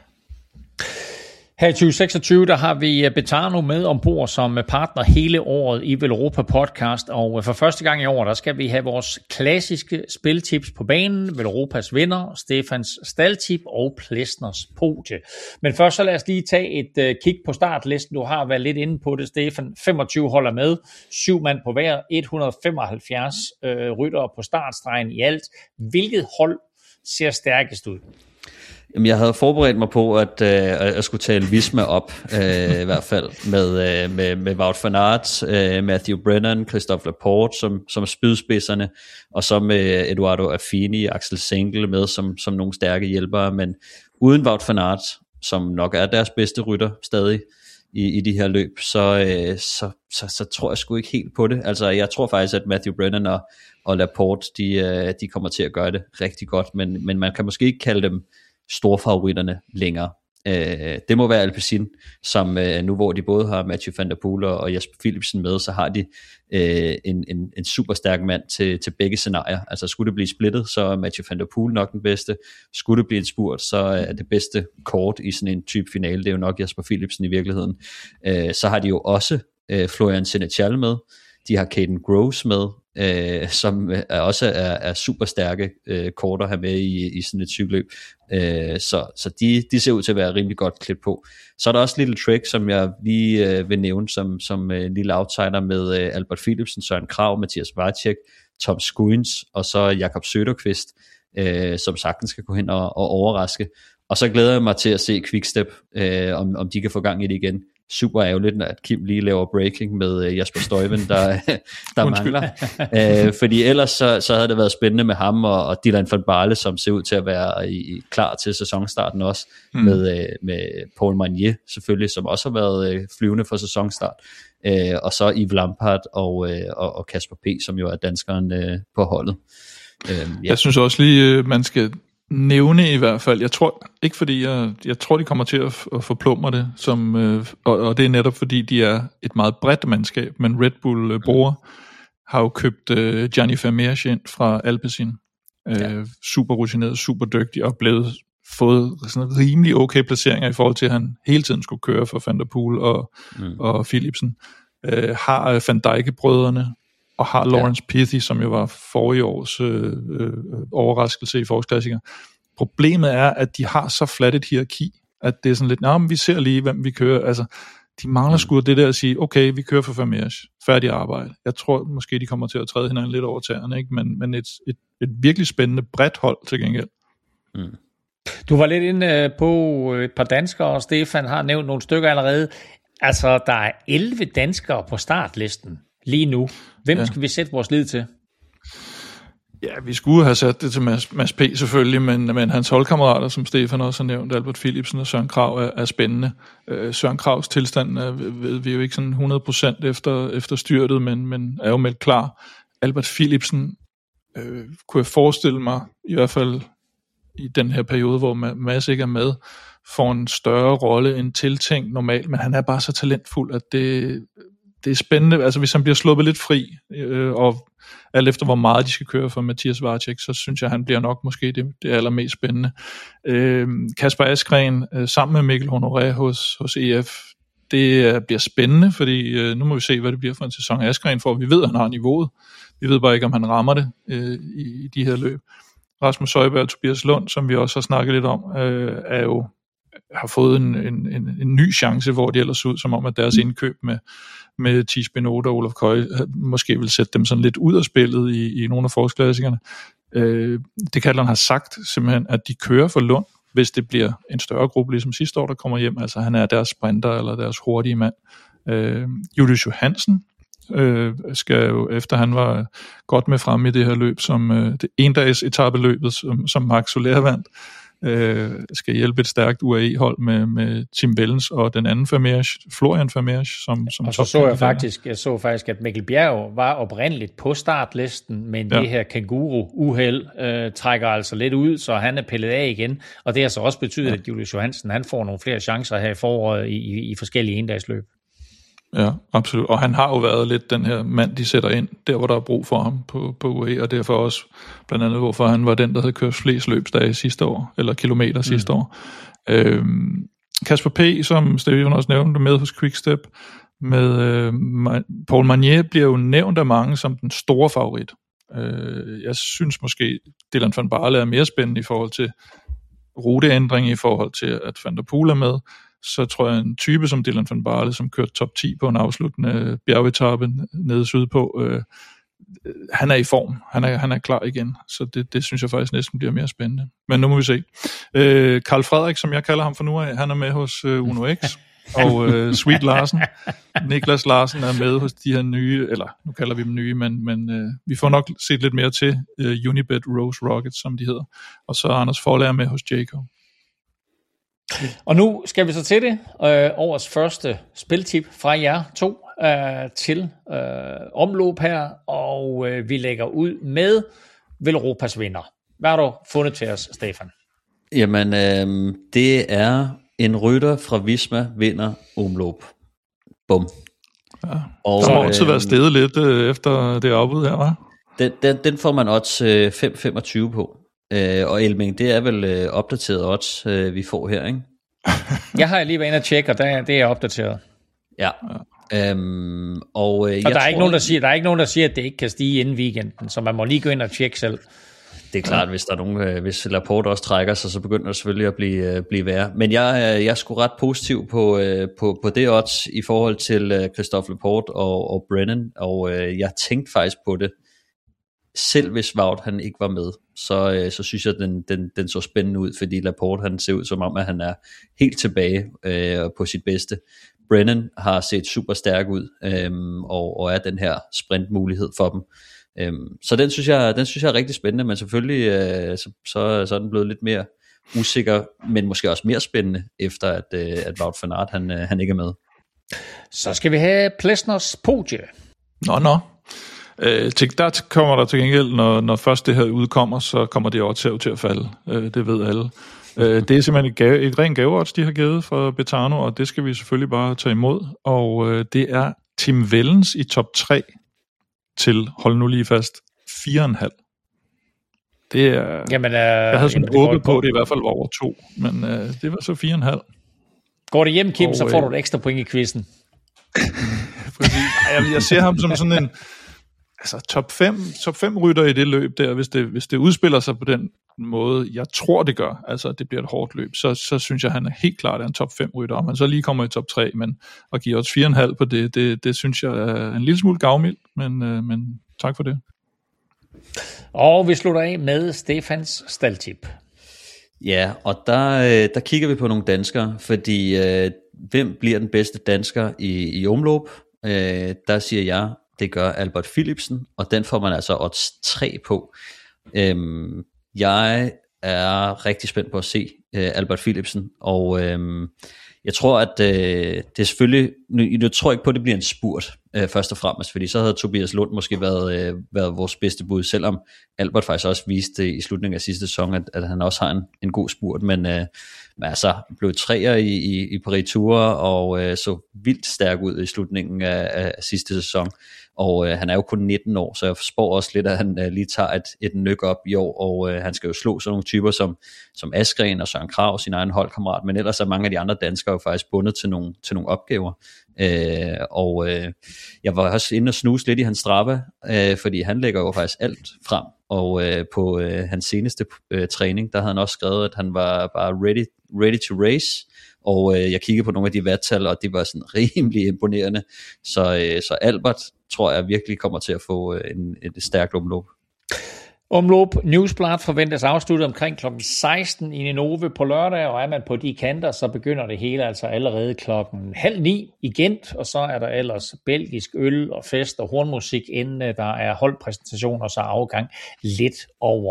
Her i tyve seksogtyve, der har vi Betano med ombord som partner hele året i Velropa Podcast, og for første gang i år, der skal vi have vores klassiske spiltips på banen, Velropas vinder, Stefans staldtip og Plesners podie. Men først så lad os lige tage et uh, kig på startlisten. Du har været lidt inde på det, Stefan. femogtyve holder med, syv mand på hver, et hundrede og femoghalvfjerds øh, ryttere på startstregen i alt. Hvilket hold ser stærkest ud? Jamen, jeg havde forberedt mig på, at øh, jeg skulle tale Visma op, øh, i hvert fald, med, øh, med, med Wout van Aert, øh, Matthew Brennan, Christophe Laporte som, som spydspidserne, og så med Eduardo Affini, Axel Senkel med som, som nogle stærke hjælpere, men uden Wout van Aert, som nok er deres bedste rytter stadig i, i de her løb, så, øh, så, så, så tror jeg sgu ikke helt på det. Altså, jeg tror faktisk, at Matthew Brennan og, og Laporte, de, øh, de kommer til at gøre det rigtig godt, men, men man kan måske ikke kalde dem storfavoritterne længere. Øh, det må være Alpecin, som øh, nu hvor de både har Mathieu van der Poel og Jesper Philipsen med, så har de øh, en, en, en super stærk mand til, til begge scenarier. Altså skulle det blive splittet, så er Mathieu van der Poel nok den bedste. Skulle det blive en spurt, så er det bedste kort i sådan en type finale, det er jo nok Jesper Philipsen i virkeligheden. Øh, så har de jo også øh, Florian Senechal med, de har Caden Groves med, øh, som er også er, er super stærke øh, kort at have med i, i sådan et cykelløb. Øh, så så de, de ser ud til at være rimelig godt klædt på. Så er der også Little Trick, som jeg lige øh, vil nævne som, som øh, lille outsider med øh, Albert Philipsen, Søren Kragh, Mathias Vajcek, Tom Skuins og så Jakob Söderqvist, øh, som sagtens skal gå hen og, og overraske. Og så glæder jeg mig til at se Quickstep, øh, om, om de kan få gang i det igen. Super ærgerligt, at Kim lige laver breaking med Jasper Stuyven, der, der mangler. Æ, fordi ellers så, så havde det været spændende med ham og, og Dylan van Baarle, som ser ud til at være i, klar til sæsonstarten også, mm. med, med Paul Magnier selvfølgelig, som også har været flyvende for sæsonstart. Æ, og så Yves Lampaert og, og, og Kasper P., som jo er danskeren øh, på holdet. Æ, ja. Jeg synes også lige, man skal nævne i hvert fald, jeg tror ikke fordi jeg, jeg tror de kommer til at, at forplumre det, som, øh, og, og det er netop fordi de er et meget bredt mandskab, men Red Bull øh, Bora har jo købt øh, Gianni Vermeersch ind fra Alpecin, øh, ja. super rutineret, super dygtig og blevet fået sådan rimelig okay placeringer i forhold til at han hele tiden skulle køre for Van der Poel og, mm. og Philipsen, øh, har Van Dijk brødrene og har Lawrence ja. Pithy, som jo var forrige års øh, øh, overraskelse i forårsklassikere. Problemet er, at de har så fladt et hierarki, at det er sådan lidt, nej, men vi ser lige, hvem vi kører. Altså, de mangler mm. sgu det der at sige, okay, vi kører for Vermeersch, færdig arbejde. Jeg tror måske, de kommer til at træde hinanden lidt over tæerne, ikke? Men, men et, et, et virkelig spændende, bredt hold til gengæld. Mm. Du var lidt inde på et par danskere, og Stefan har nævnt nogle stykker allerede. Altså, der er elleve danskere på startlisten lige nu. Hvem ja. skal vi sætte vores lid til? Ja, vi skulle have sat det til Mads, Mads P. selvfølgelig, men, men hans holdkammerater, som Stefan også har nævnt, Albert Philipsen og Søren Kragh, er, er spændende. Øh, Søren Kraghs tilstand er, ved vi jo ikke sådan hundrede procent efter, efter styrtet, men, men er jo meldt klar. Albert Philipsen øh, kunne jeg forestille mig, i hvert fald i den her periode, hvor Mads ikke er med, får en større rolle end tiltænkt normalt, men han er bare så talentfuld, at det... Det er spændende, altså hvis han bliver sluppet lidt fri, øh, og alt efter hvor meget de skal køre for Mathias Vajcek, så synes jeg, han bliver nok måske det, det allermest spændende. Øh, Kasper Asgreen øh, sammen med Mikkel Honoré hos, hos E F, det øh, bliver spændende, fordi øh, nu må vi se, hvad det bliver for en sæson Asgreen, for vi ved, at han har niveauet. Vi ved bare ikke, om han rammer det øh, i, i de her løb. Rasmus Højberg og Tobias Lund, som vi også har snakket lidt om, øh, er jo har fået en, en, en, en ny chance, hvor de ellers ud, som om at deres indkøb med, med Thies Benoit og Olaf Køj måske vil sætte dem sådan lidt ud af spillet i, i nogle af forårsklassikerne. Øh, Decathlon har sagt simpelthen, at de kører for Lund, hvis det bliver en større gruppe, ligesom sidste år, der kommer hjem. Altså han er deres sprinter eller deres hurtige mand. Øh, Julius Johansen øh, skal jo, efter han var godt med frem i det her løb, som øh, det endags etabeløbet, som, som Max Soler vandt, øh, skal hjælpe et stærkt U A E-hold med, med Tim Wellens og den anden Vermeersch, Florian Vermeersch, som, som og så så jeg faktisk, jeg så faktisk, at Mikkel Bjerg var oprindeligt på startlisten, men ja. det her kænguru-uheld øh, trækker altså lidt ud, så han er pillet af igen, og det har så også betydet, ja. at Julius Johansen, han får nogle flere chancer her i foråret i, i, i forskellige endagsløb. Ja, absolut. Og han har jo været lidt den her mand, de sætter ind, der hvor der er brug for ham på, på U A E, og derfor også blandt andet, hvorfor han var den, der havde kørt flest løbsdage sidste år, eller kilometer sidste mm. år. Øhm, Kasper P., som Steven også nævnte, med hos Quickstep, med øh, Paul Magnier bliver jo nævnt af mange som den store favorit. Øh, jeg synes måske, Dylan van Baarle er mere spændende i forhold til ruteændring, i forhold til, at Van der Poel er med. Så tror jeg, en type som Dylan van Baarle, som kørte top ti på en afsluttende bjergetappe nede sydpå, øh, han er i form. Han er, han er klar igen. Så det, det synes jeg faktisk næsten bliver mere spændende. Men nu må vi se. Øh, Carl Frederik, som jeg kalder ham for nu af, han er med hos øh, Uno X. Og øh, Sweet Larsen, Niklas Larsen er med hos de her nye, eller nu kalder vi dem nye, men, men øh, vi får nok set lidt mere til øh, Unibet Rose Rockets, som de hedder. Og så er Anders Forlager med hos Jacob. Og nu skal vi så til det. Øh, årets første spiltip fra jer to øh, til øh, omløb her, og øh, vi lægger ud med Velropas vinder. Hvad har du fundet til os, Stefan? Jamen, øh, det er en rytter fra Visma vinder omløb. Bum. Ja. Og så må også øh, være steget lidt øh, efter det afbud her, hva'? Den, den, den får man odds øh, fem komma femogtyve på. Øh, og Elming, det er vel øh, opdateret odds, øh, vi får her, ikke? Jeg har lige været inde og tjekke, og der, det er opdateret. Ja. Øhm, og øh, og jeg der, er tror, ikke nogen, der, siger, der er ikke nogen, der siger, at det ikke kan stige inden weekenden, så man må lige gå ind og tjekke selv. Det er klart, hvis der er nogen, øh, hvis Laporte også trækker sig, så begynder det selvfølgelig at blive, øh, blive værre. Men jeg, øh, jeg er sgu ret positiv på, øh, på, på det odds i forhold til øh, Christophe Laporte og, og Brennan, og øh, jeg tænkte faktisk på det. Selv hvis Wout han ikke var med, så, øh, så synes jeg, at den, den, den så spændende ud, fordi Laporte han ser ud som om, at han er helt tilbage øh, på sit bedste. Brennan har set super stærk ud, øh, og, og er den her sprintmulighed for dem. Øh, så den synes, jeg, den synes jeg er rigtig spændende, men selvfølgelig øh, så, så, så er den blevet lidt mere usikker, men måske også mere spændende, efter at, øh, at Wout van Aert han, øh, han ikke er med. Så skal vi have Plesners podie. Nå, nå. Øh, til, der kommer der til gengæld, når, når først det her udkommer, så kommer det også til, til at falde. Øh, det ved alle. Øh, det er simpelthen et, gave, et rent gaveodds, de har givet fra Betano, og det skal vi selvfølgelig bare tage imod. Og øh, det er Tim Wellens i top tre til, hold nu lige fast, fire komma fem. Det er... Jamen, øh, jeg havde sådan jamen, håbet på, at det i hvert fald var over to, men øh, det var så fire komma fem. Går det hjem, Kim, og, så får øh, du et ekstra point i quizzen. jeg, jeg ser ham som sådan en... Altså top fem, top fem rytter i det løb der, hvis det, hvis det udspiller sig på den måde, jeg tror det gør, altså det bliver et hårdt løb, så, så synes jeg, han er helt klart en top fem rytter, og man så lige kommer i top tre, men at give os fire komma fem på det, det, det synes jeg er en lille smule gavmild, men, øh, men tak for det. Og vi slutter af med Stefans staldtip. Ja, og der, der kigger vi på nogle danskere, fordi øh, hvem bliver den bedste dansker i, i omløb? Øh, der siger jeg, det gør Albert Philipsen, og den får man altså odds tre på. Øhm, jeg er rigtig spændt på at se øh, Albert Philipsen, og øhm, jeg tror, at øh, det er selvfølgelig, nu, jeg tror ikke på, at det bliver en spurt, øh, først og fremmest, fordi så havde Tobias Lund måske været, øh, været vores bedste bud, selvom Albert faktisk også viste i slutningen af sidste sæson, at, at han også har en, en god spurt, men øh, altså blev træer i, i, i Paris-Tours, og øh, så vildt stærk ud i slutningen af, af sidste sæson, og øh, han er jo kun nitten år, så jeg spår også lidt, at han øh, lige tager et, et nyk op i år, og øh, han skal jo slå sådan nogle typer som, som Askren og Søren Krag, sin egen holdkammerat, men ellers er mange af de andre danskere jo faktisk bundet til nogle, til nogle opgaver, øh, og øh, jeg var også inde og snuse lidt i hans Strava, øh, fordi han lægger jo faktisk alt frem, og øh, på øh, hans seneste øh, træning, der havde han også skrevet, at han var bare ready, ready to race, og øh, jeg kiggede på nogle af de vattal, og det var sådan rimelig imponerende, så, øh, så Albert tror jeg virkelig kommer til at få øh, en, et stærkt omløb. Omløb Newsblad forventes afsluttet omkring klokken seksten i Ninove på lørdag, og er man på de kanter, så begynder det hele altså allerede klokken halv ni i Gent, og så er der ellers belgisk øl og fest og hornmusik, inden der er holdpræsentation og så afgang lidt over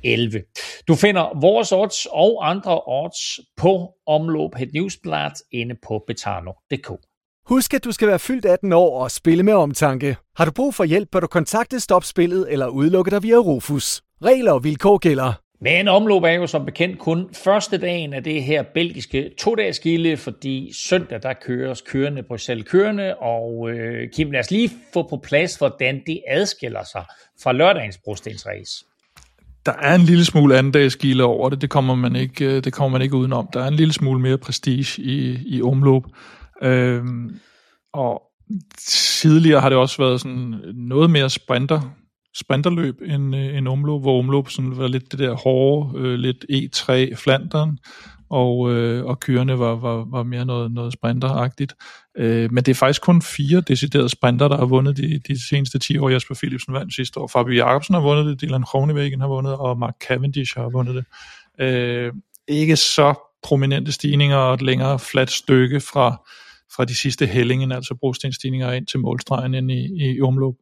elleve. Du finder vores odds og andre odds på Omlop Het Nieuwsblad inde på betano punktum d k. Husk, at du skal være fyldt atten år og spille med omtanke. Har du brug for hjælp, bør du kontakte Stop Spillet eller udelukke dig via Rufus. Regler og vilkår gælder. Men omløb er jo som bekendt kun første dagen af det her belgiske to-dages gilde, fordi søndag der køres kørende Bruxelles kørende, og øh, Kim, lad os lige få på plads, hvordan det adskiller sig fra lørdagens brostensrace. Der er en lille smule andendagsgilde over det, det kommer man ikke, det kommer man ikke udenom. Der er en lille smule mere prestige i, i omløb. Øhm, og tidligere har det også været sådan noget mere sprinter, sprinterløb end, end omløb, hvor omløb sådan var lidt det der hårde, øh, lidt E tre Flandern, og, øh, og kørende var, var, var mere noget, noget sprinteragtigt. Øh, men det er faktisk kun fire deciderede sprinter, der har vundet de, de seneste ti år. Jesper Philipsen vandt sidste år. Fabio Jacobsen har vundet det, Dylan Groenewegen har vundet, og Mark Cavendish har vundet det. Øh, ikke så prominente stigninger og et længere fladt stykke fra, fra de sidste hellingen, altså brostenstigninger ind til målstregen ind i, i omløb.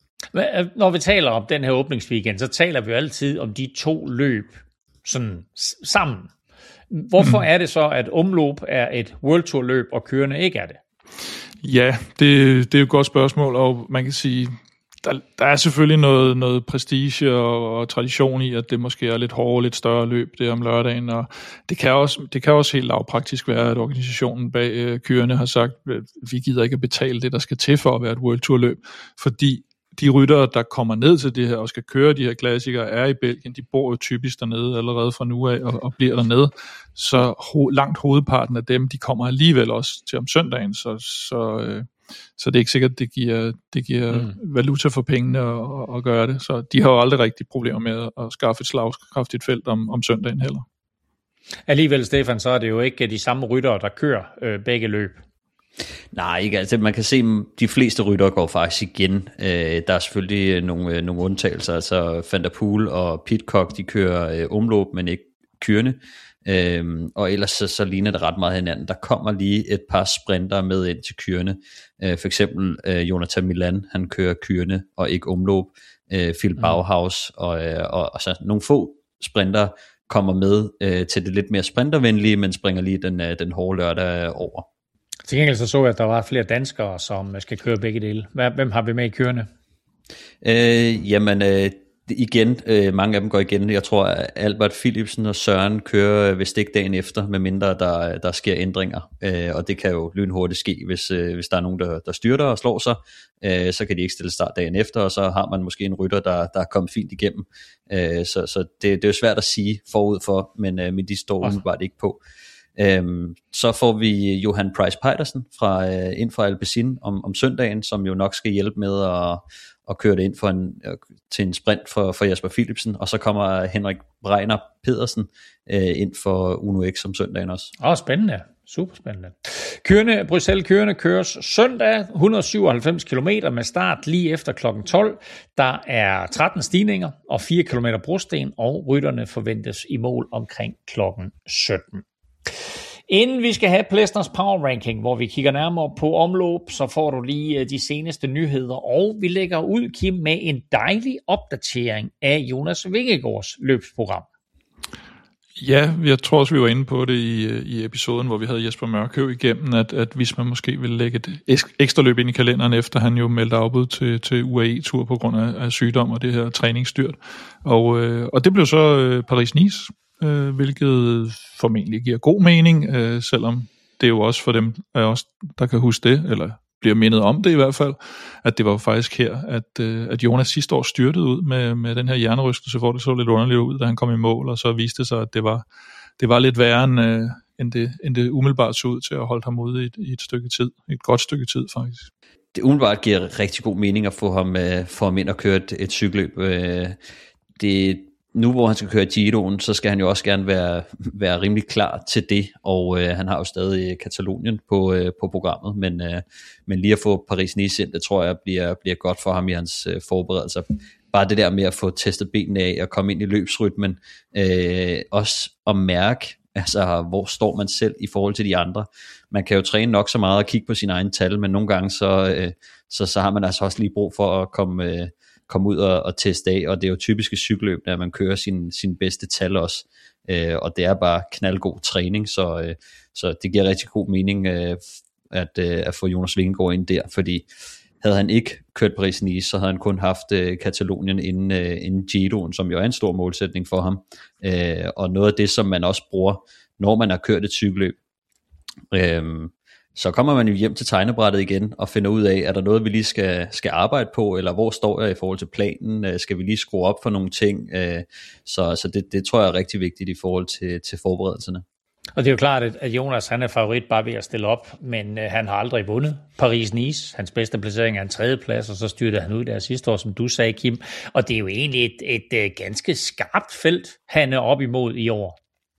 Når vi taler om den her åbningsweekend, så taler vi jo altid om de to løb sådan sammen. Hvorfor mm. er det så, at omløb er et World Tour løb, og kørende ikke er det? Ja, det, det er jo et godt spørgsmål, og man kan sige, der, der er selvfølgelig noget, noget prestige og, og tradition i, at det måske er lidt hårdere, lidt større løb det om lørdagen, og det kan også, det kan også helt lavpraktisk være, at organisationen bag øh, kørende har sagt, at vi gider ikke at betale det, der skal til for at være et World Tour løb, fordi de ryttere, der kommer ned til det her og skal køre de her klassikere, er i Belgien. De bor jo typisk dernede allerede fra nu af og, og bliver dernede. Så ho- langt hovedparten af dem, de kommer alligevel også til om søndagen. Så, så, øh, så det er ikke sikkert, at det giver, det giver mm. valuta for pengene at, at, at gøre det. Så de har jo aldrig rigtig problemer med at skaffe et slagkraftigt felt om, om søndagen heller. Alligevel, Stefan, så er det jo ikke de samme ryttere, der kører øh, begge løb. Nej, ikke altså. Man kan se, at de fleste ryttere går faktisk igen. Øh, der er selvfølgelig nogle, nogle undtagelser. Altså Van der Poel og Pidcock, de kører øh, omløb, men ikke kørende. Øh, og ellers så, så ligner det ret meget hinanden. Der kommer lige et par sprinter med ind til kørende. Øh, for eksempel øh, Jonathan Milan, han kører kørende og ikke omløb. Øh, Phil Bauhaus og, øh, og, og så nogle få sprinter kommer med øh, til det lidt mere sprintervenlige, men springer lige den, øh, den hårde lørdag over. Til gengæld så så jeg, at der var flere danskere, som skal køre begge dele. Hvem har vi med i kørende? Øh, jamen, øh, igen, øh, mange af dem går igen. Jeg tror, at Albert Philipsen og Søren kører vist ikke dagen efter, medmindre der, der sker ændringer. Øh, og det kan jo lynhurtigt ske, hvis, øh, hvis der er nogen, der, der styrter og slår sig. Øh, så kan de ikke stille start dagen efter, og så har man måske en rytter, der, der er kommet fint igennem. Øh, så så det, det er jo svært at sige forud for, men, øh, men de står umiddelbart ikke på. Øhm, så får vi Johan Pryce Peitersen fra, øh, ind fra Alpecin om, om søndagen, som jo nok skal hjælpe med at, at køre det ind for en, øh, til en sprint for, for Jesper Philipsen, og så kommer Henrik Breiner Pedersen øh, ind for Uno X om søndagen også. Åh, oh, spændende. Super spændende. Kørende, Bruxelles kørende køres søndag, et hundrede og syvoghalvfems kilometer med start lige efter klokken tolv. Der er tretten stigninger og fire kilometer brosten, og rytterne forventes i mål omkring klokken sytten. Inden vi skal have Plesners Power Ranking, hvor vi kigger nærmere på omløb, så får du lige de seneste nyheder, og vi lægger ud, Kim, med en dejlig opdatering af Jonas Vingegaards løbsprogram. Ja, jeg tror også, vi var inde på det i, i episoden, hvor vi havde Jesper Mørkøv igennem, at, at hvis man måske ville lægge et ekstra løb ind i kalenderen, efter han jo meldte afbud til, til U A E-tur på grund af, af sygdom og det her træningsstyrt. Og, øh, og det blev så øh, Paris-Nice, øh, hvilket formentlig giver god mening, øh, selvom det er jo også for dem af os, der kan huske det, eller bliver mindet om det i hvert fald, at det var faktisk her, at, øh, at Jonas sidste år styrtede ud med, med den her hjernerystelse, hvor det så lidt underligt ud, da han kom i mål, og så viste det sig, at det var, det var lidt værre end, øh, end, det, end det umiddelbart så ud til at holde ham ude i et, i et stykke tid, et godt stykke tid faktisk. Det umiddelbart giver rigtig god mening at få ham, øh, få ham ind og køre et, et cykelløb. Øh, det Nu hvor han skal køre Giroen, så skal han jo også gerne være, være rimelig klar til det, og øh, han har jo stadig Katalonien på, øh, på programmet, men, øh, men lige at få Paris-Nice ind, det tror jeg bliver, bliver godt for ham i hans øh, forberedelser. Bare det der med at få testet benene af og komme ind i løbsrytmen, øh, også at mærke, altså hvor står man selv i forhold til de andre. Man kan jo træne nok så meget og kigge på sine egne tal, men nogle gange så, øh, så, så har man altså også lige brug for at komme... Øh, komme ud og, og teste af, og det er jo typisk i cykelløb, at man kører sin, sin bedste tal også, øh, og det er bare knaldgod træning, så, øh, så det giver rigtig god mening øh, at, øh, at få Jonas Vingegaard ind der, fordi havde han ikke kørt Paris-Nice, så havde han kun haft øh, Katalonien inden, øh, inden Giroen, som jo er en stor målsætning for ham, øh, og noget af det, som man også bruger, når man har kørt et cykelløb, øh, så kommer man jo hjem til tegnebrættet igen og finder ud af, er der noget, vi lige skal, skal arbejde på, eller hvor står jeg i forhold til planen, skal vi lige skrue op for nogle ting, så, så det, det tror jeg er rigtig vigtigt i forhold til, til forberedelserne. Og det er jo klart, at Jonas han er favorit bare ved at stille op, men øh, han har aldrig vundet Paris-Nice. Hans bedste placering er en tredjeplads, og så styrte han ud der sidste år, som du sagde, Kim. Og det er jo egentlig et, et, et ganske skarpt felt, han er op imod i år.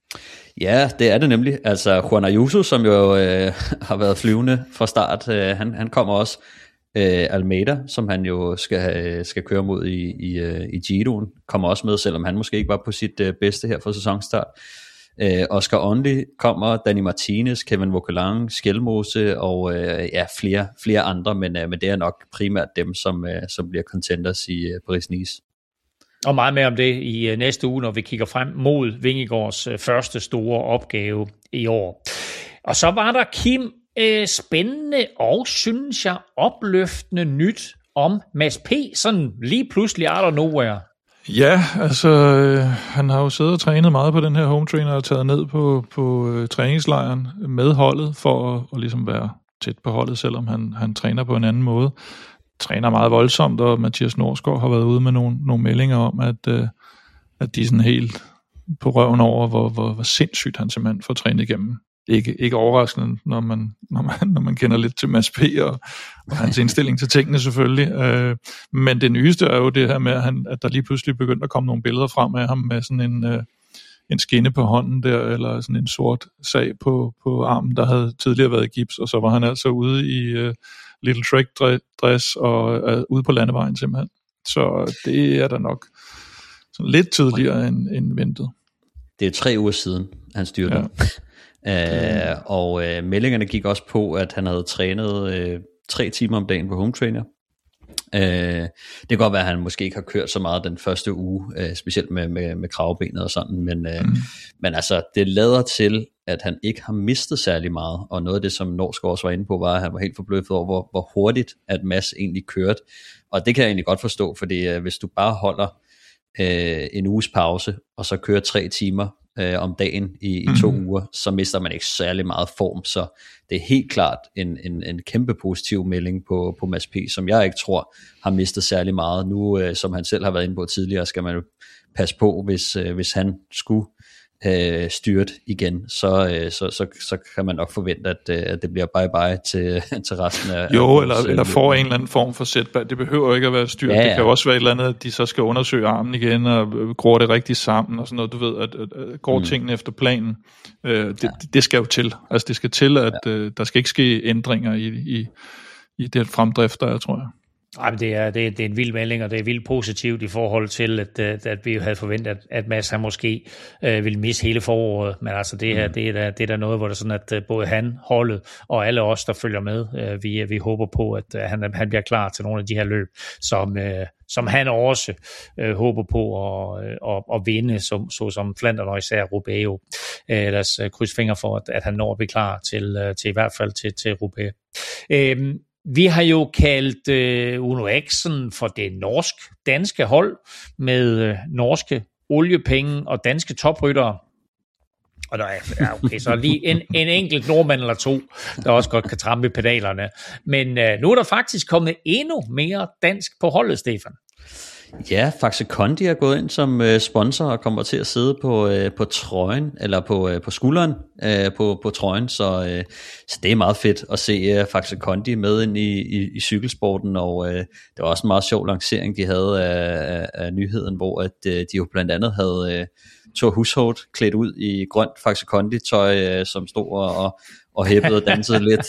Ja, det er det nemlig. Altså Juan Ayuso, som jo øh, har været flyvende fra start, øh, han, han kommer også. Øh, Almeida, som han jo skal, skal køre mod i, i, i Giroen, kommer også med, selvom han måske ikke var på sit øh, bedste her for sæsonstart. Øh, Oscar Onley kommer, Dani Martinez, Kevin Vauquelin, Skelmose og øh, ja, flere, flere andre, men, øh, men det er nok primært dem, som, øh, som bliver contenders i øh, Paris-Nice. Og meget mere om det i øh, næste uge, når vi kigger frem mod Vingegaards øh, første store opgave i år. Og så var der, Kim, øh, spændende og, synes jeg, opløftende nyt om Mads P. Sådan lige pludselig out of nowhere. Ja, altså øh, han har jo siddet og trænet meget på den her home trainer og taget ned på, på øh, træningslejren med holdet for at, at ligesom være tæt på holdet, selvom han, han træner på en anden måde. Træner meget voldsomt, og Mathias Norsgaard har været ude med nogle, nogle meldinger om, at, øh, at de er sådan helt på røven over, hvor, hvor, hvor sindssygt han simpelthen får trænet igennem. Ikke, ikke overraskende, når man, når, man, når man kender lidt til Mads P. og, og hans indstilling til tingene selvfølgelig. Øh, men det nyeste er jo det her med, at, han, at der lige pludselig begyndte at komme nogle billeder frem af ham med sådan en, øh, en skinne på hånden der, eller sådan en sort sag på, på armen, der havde tidligere været i gips, og så var han altså ude i øh, Little Trek-dress og øh, ude på landevejen simpelthen. Så det er da nok sådan lidt tidligere end, end ventet. Det er tre uger siden, han styrte. Ja. Uh, og uh, meldingerne gik også på, at han havde trænet uh, tre timer om dagen på home trainer. Uh, det kan godt være, at han måske ikke har kørt så meget den første uge, uh, specielt med, med, med kravbenet og sådan, men, uh, mm. men altså, det lader til, at han ikke har mistet særlig meget, og noget af det, som Norsgaard også var inde på, var, at han var helt forbløffet over, hvor, hvor hurtigt, at Mads egentlig kørte, og det kan jeg egentlig godt forstå, fordi uh, hvis du bare holder uh, en uges pause, og så kører tre timer, Øh, om dagen i, i to mm. uger, så mister man ikke særlig meget form, så det er helt klart en, en, en kæmpe positiv melding på, på Mads P., som jeg ikke tror har mistet særlig meget. Nu, øh, som han selv har været inde på tidligere, skal man jo passe på, hvis, øh, hvis han skulle øh, styrt igen, så, øh, så, så, så kan man nok forvente, at, øh, at det bliver bye-bye til, til resten af... Jo, af eller, eller får en eller anden form for setback. Det behøver ikke at være styrt. Ja, ja. Det kan jo også være et eller andet, at de så skal undersøge armen igen, og gror det rigtigt sammen, og sådan noget. Du ved, at, at, at går mm. tingene efter planen. Øh, det, ja. det skal jo til. Altså, det skal til, at ja. øh, der skal ikke ske ændringer i, i, i den fremdrift, der er, tror jeg. Ej, men det er, det, er, det er en vild melding, og det er vildt positivt i forhold til, at, at vi havde forventet, at, at Mads han måske øh, ville misse hele foråret. Men altså det her, mm. det er da, det er da noget, hvor det er sådan, at både han, holdet og alle os, der følger med, øh, vi, vi håber på, at øh, han, han bliver klar til nogle af de her løb, som, øh, som han også øh, håber på at, at, at vinde, som, så som Flandern og især Roubaix. Øh, lad os krydse fingre for, at, at han når at blive klar til, til i hvert fald til, til Roubaix. Øh, Vi har jo kaldt øh, Uno X'en for det norsk-danske hold med øh, norske oliepenge og danske topryttere. Og der er, ja, okay, så lige en, en enkelt nordmand eller to, der også godt kan trampe pedalerne. Men øh, nu er der faktisk kommet endnu mere dansk på holdet, Stefan. Ja, Faxe Kondi er gået ind som øh, sponsor og kommer til at sidde på, øh, på trøjen, eller på, øh, på skulderen øh, på, på trøjen, så, øh, så det er meget fedt at se øh, Faxe Kondi med ind i, i, i cykelsporten, og øh, det var også en meget sjov lancering, de havde af, af, af nyheden, hvor at, øh, de jo blandt andet havde øh, Thor Hushovd klædt ud i grønt Faxe Kondi tøj, øh, som stod og, og hæppede og dansede lidt.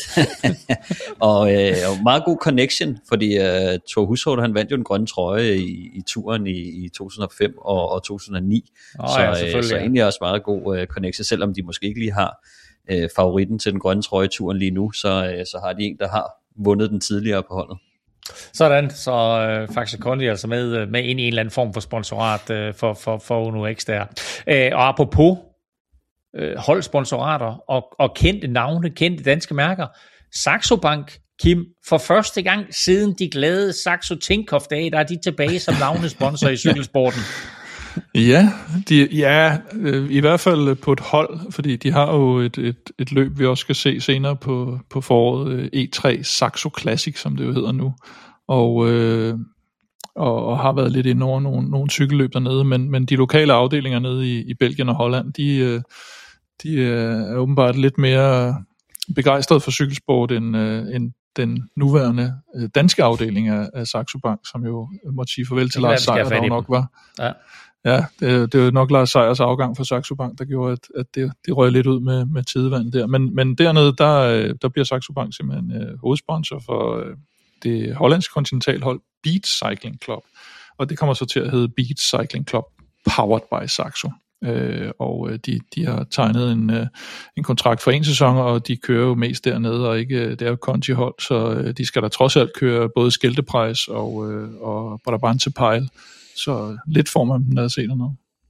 og, øh, og meget god connection, fordi øh, Thor Hushovd, han vandt jo en grønne trøje i, i turen i, i to tusind og fem og, og to tusind og ni. Oh, så, ja, øh, så egentlig også meget god øh, connection, selvom de måske ikke lige har øh, favoritten til den grønne trøje i turen lige nu, så, øh, så har de en, der har vundet den tidligere på holdet. Sådan, så øh, Faxe Kondi er altså med, med ind i en eller anden form for sponsorat øh, for, for, for Uno X der. Øh, og apropos øh, holdsponsorater og, og kendte navne, kendte danske mærker, Saxo Bank, Kim, for første gang siden de glade Saxo Tinkoff-dage, der er de tilbage som navnesponsor i cykelsporten. Ja, de, ja øh, i hvert fald på et hold, fordi de har jo et, et, et løb, vi også skal se senere på, på foråret, E tre Saxo Classic, som det jo hedder nu, og, øh, og, og har været lidt inde over nogle, nogle cykelløb dernede, men, men de lokale afdelinger nede i, i Belgien og Holland, de, øh, de er åbenbart lidt mere begejstret for cykelsport end, øh, end den nuværende øh, danske afdeling af, af Saxo Bank, som jo måtte sige farvel til Lars Seier, der nok var. Ja. Ja, det, det var nok Lars Seiers afgang fra Saxo Bank, der gjorde, at, at det, det røg lidt ud med, med tidevand der. Men, men dernede, der, der bliver Saxo Bank simpelthen øh, hovedsponsor for øh, det hollandske kontinentalhold Beat Cycling Club. Og det kommer så til at hedde Beat Cycling Club Powered by Saxo. Øh, og de, de har tegnet en, øh, en kontrakt for en sæson, og de kører jo mest dernede, og ikke, det er jo Conti-hold, så øh, de skal da trods alt køre både Skilteprejs og, øh, og Brabantse Pejl. Så lidt får man dem, der at se dernede.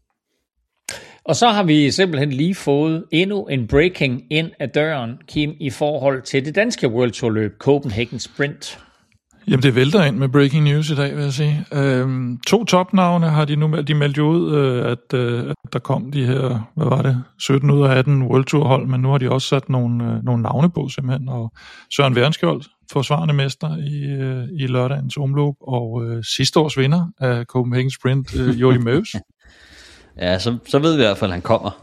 Og så har vi simpelthen lige fået endnu en breaking ind ad døren, Kim, i forhold til det danske World Tour løb, Copenhagen Sprint. Jamen det vælter ind med breaking news i dag, vil jeg sige. Øhm, to topnavne har de nu de meldt ud, øh, at, øh, at der kom de her, hvad var det, sytten ud af atten World Tour hold, men nu har de også sat nogle, øh, nogle navne på simpelthen, og Søren Værenskjold, forsvarende mester i, øh, i lørdagens omløb, og øh, sidste års vinder af Copenhagen Sprint, øh, Jordi Møus. Ja, så, så ved vi i hvert fald, at han kommer.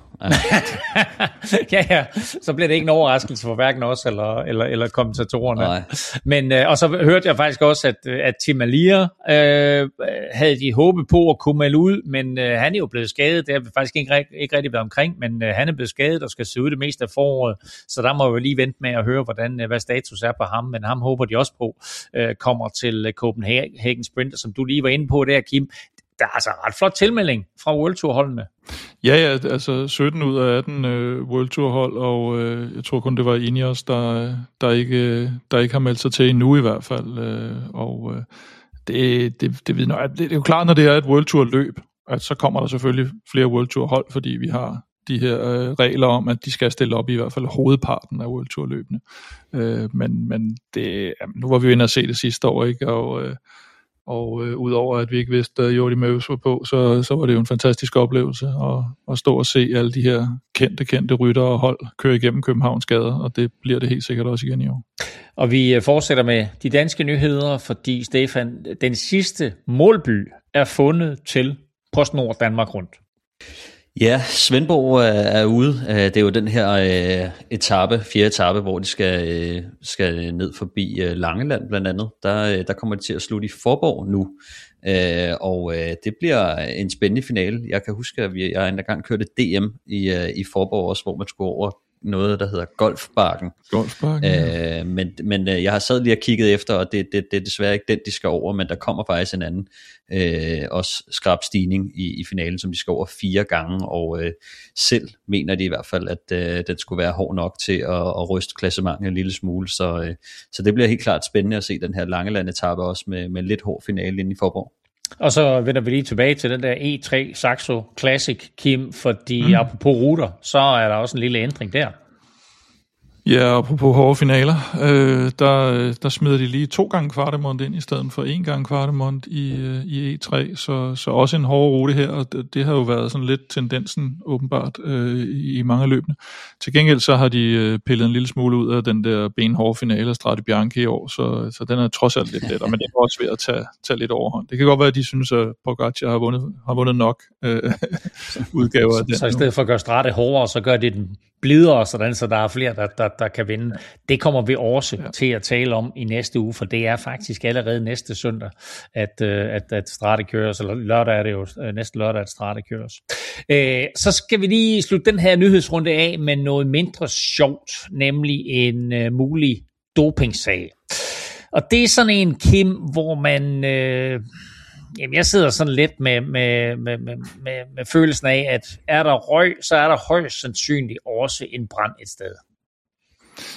ja, ja, så bliver det ikke en overraskelse for hverken os eller, eller, eller kommentatorerne. Nej. Men, øh, og så hørte jeg faktisk også, at, at Tim Alia øh, havde de håbet på at kunne melde ud, men øh, han er jo blevet skadet. Det har vi faktisk ikke, ikke rigtig været omkring, men øh, han er blevet skadet og skal se ud det meste af foråret, så der må vi lige vente med at høre, hvordan, hvad status er på ham, men ham håber de også på øh, kommer til Copenhagen Sprint, som du lige var inde på der, Kim. Der er altså ret flot tilmelding fra World Tour holdene. Ja, ja, altså sytten ud af atten uh, World Tour hold, og uh, jeg tror kun det var Ineos, der, der, ikke, der ikke har meldt sig til endnu i hvert fald. Uh, og uh, det, det, det, det, det er jo klart, når det er et World Tour løb, at så kommer der selvfølgelig flere World Tour hold, fordi vi har de her uh, regler om, at de skal stille op i, i hvert fald hovedparten af World Tour løbene. Uh, men men det, jamen, nu var vi jo inde og se det sidste år, ikke? Og uh, Og øh, udover at vi ikke vidste, at Jordi Møus var på, så, så var det jo en fantastisk oplevelse at, at stå og se alle de her kendte, kendte ryttere og hold køre igennem Københavns gader, og det bliver det helt sikkert også igen i år. Og vi fortsætter med de danske nyheder, fordi Stefan, den sidste målby er fundet til PostNord Danmark Rundt. Ja, Svendborg er ude. Det er jo den her etape, fjerde etape, hvor de skal, skal ned forbi Langeland blandt andet. Der, der kommer de til at slutte i Forborg nu, og det bliver en spændende finale. Jeg kan huske, at jeg en gang kørte D M i, i Forborg også, hvor man skulle over noget, der hedder Golfbakken. Golfbakken, ja. øh, men, men jeg har sad lige og kigget efter, og det, det, det er desværre ikke den, de skal over, men der kommer faktisk en anden, øh, også skrab stigning i, i finalen, som de skal over fire gange, og øh, selv mener de i hvert fald, at øh, den skulle være hård nok til at, at ryste klassementet en lille smule, så, øh, så det bliver helt klart spændende at se den her Langeland-etape også med, med lidt hård finale inde i Forborg. Og så vender vi lige tilbage til den der E tre Saxo Classic, Kim, fordi mm. apropos ruter, så er der også en lille ændring der. Ja, apropos hårde finaler, øh, der, der smider de lige to gange Kvartemont ind i stedet for en gang Kvartemont i, øh, i E tre, så, så også en hård rute her, og det, det har jo været sådan lidt tendensen åbenbart øh, i, i mange løbende. Til gengæld så har de øh, pillet en lille smule ud af den der benhårde finale af Strade Bianche i år, så, så den er trods alt lidt lettere, men det er også ved at tage, tage lidt overhånd. Det kan godt være, at de synes, at Pogacar har vundet, har vundet nok øh, udgaver af den. Så i stedet for at gøre Strade hårdere, så gør det den blidere, sådan, så der er flere, der, der, der kan vinde. Det kommer vi også ja. til at tale om i næste uge, for det er faktisk allerede næste søndag, at, at, at Strade køres, eller lørdag er det jo, næste lørdag, at Strade køres. Øh, så skal vi lige slutte den her nyhedsrunde af med noget mindre sjovt, nemlig en uh, mulig dopingsag. Og det er sådan en, Kim, hvor man... Øh, Jamen, jeg sidder sådan lidt med, med, med, med, med, med følelsen af, at er der røg, så er der højst sandsynligt også en brand et sted.